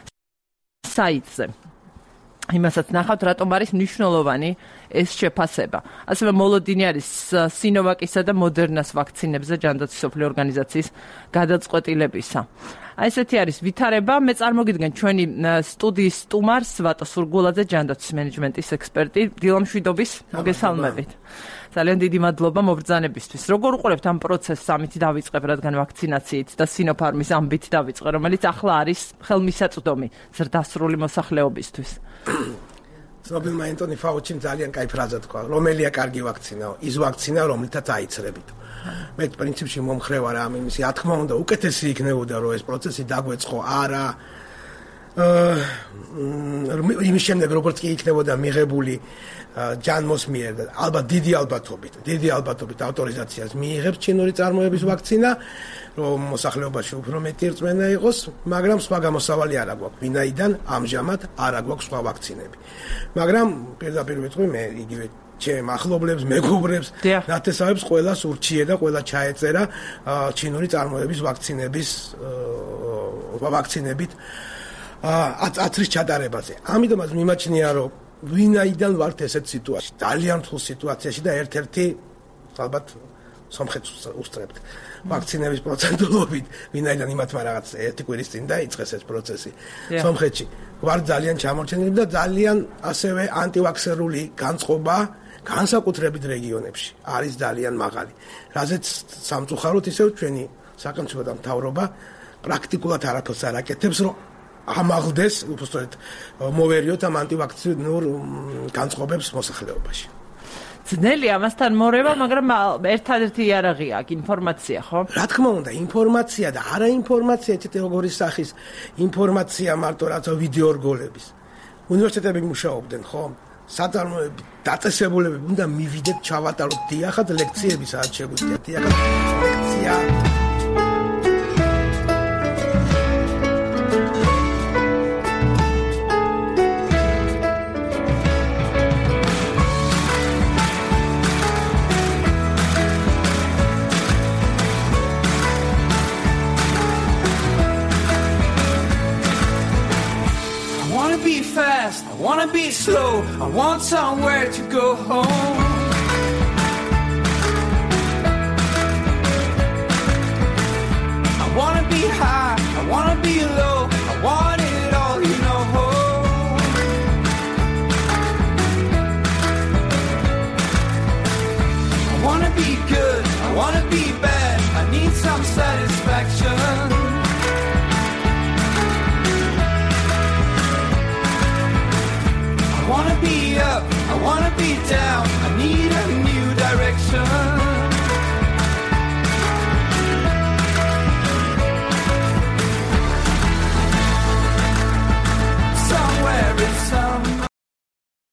საიტზე. იმასაც ნახავთ, რატომ არის მნიშვნელოვანი ეს შეფასება. ასევე მოლოდინი არის სინოვაკისა და მოდერნას ვაქცინებზე ჯანდაცვის სოფლიო ორგანიზაციის გადაწყვეტილებისა. ესეთი არის ვითარება. მე წარმოგიდგენ ჩვენი სტუდიის სტუმარს ვატო სურგულაძე, ჯანდაცვის მენეჯმენტის ექსპერტი. დილამშვიდობის, მოგესალმებით. ძალიან დიდი მადლობა მობრძანებისთვის. როგორ უყურებთ ამ პროცესს, ამით დავიწყებ, რადგან ვაქცინაციით და სინოფარმის ამბით დავიწყე, რომელიც ახლა არის ხელმისაწვდომი ზრდასრული მოსახლეობისთვის. ცნობილმა ენტონი ფაუჩიმ ძალიან კაი ფრაზა თქვა, რომელია კარგი ვაქცინაო, ის ვაქცინა, რომლითაც აიცრებით. მე პრინციპში მომხრევ არა ამ იმისი, რა თქმა უნდა, უკეთესი იქნებოდა, რომ ეს პროცესი დაგვეწყო, არა იმის შემდეგ როგორც კი იქნებოდა მიღებული ჯანმოს მიერ და ალბათ დიდი ალბათობით ავტორიზაციას მიიღებს ჩინური წარმოების ვაქცინა, რომ მოსახლეობაში უფრო მეტი რწმენა იყოს, მაგრამ სხვა გამოსავალი არ აქვს, ვინაიდან ამჟამად არ აქვს სხვა ვაქცინები. მაგრამ პირდაპირ ვიტყვი მე იგივე ჩემ ახლობლებს, მეგობრებს, ნათესავებს ყველას ურჩიე და ყველა ჩაეწერა ჩინური წარმოების ვაქცინებით აცრის ჩატარებაზე. ამიტომაც მიმაჩნია, რომ ვინაიდან ვართ ესეთ სიტუაციაში, ძალიან რთულ სიტუაციაში და ერთ-ერთი ალბათ სომხეთს უსწრებთ. ვაქცინების პროცენტულობით, ვინაიდან იმათმა რაღაც ერთი კვირის წინ დაიწყეს ეს პროცესი სომხეთში. ვარ ძალიან ჩამორჩენილი და ძალიან ასევე ანტივაქსერული განწყობა განსაკუთრებით რეგიონებში არის ძალიან მაღალი. რაზეც სამწუხაროდ ისევ ჩვენი სახელმწიფო და მთავრობა პრაქტიკულად არაფერს არ აკეთებს, რომ ამაღლდეს, უბრალოდ მოვერიოთ ამ ანტივაქცინურ განწყობებს მოსახლეობაში. ძნელი ამასთან მორევა, მაგრამ ერთადერთი იარაღია აქ ინფორმაცია, ხო? რა თქმა უნდა, ინფორმაცია და არა ინფორმაცია, ცოტა როგორი სახის ინფორმაცია მარტო რაც ვიდეო რგოლების. უნივერსიტეტები მუშაობდნენ, ხო? საწარმოები, დაწესებულებები უნდა მივიდეთ, ჩავატაროთ დიახად ლექციები, სადაც შეგვიძლია დიახად ლექცია. I wanna be slow, I want somewhere to go home. I wanna be high, I wanna be low, I want it all, you know. I wanna be good, I wanna be bad, I need some satisfaction. I wanna be up, I wanna be down, I need a new direction. Somewhere in some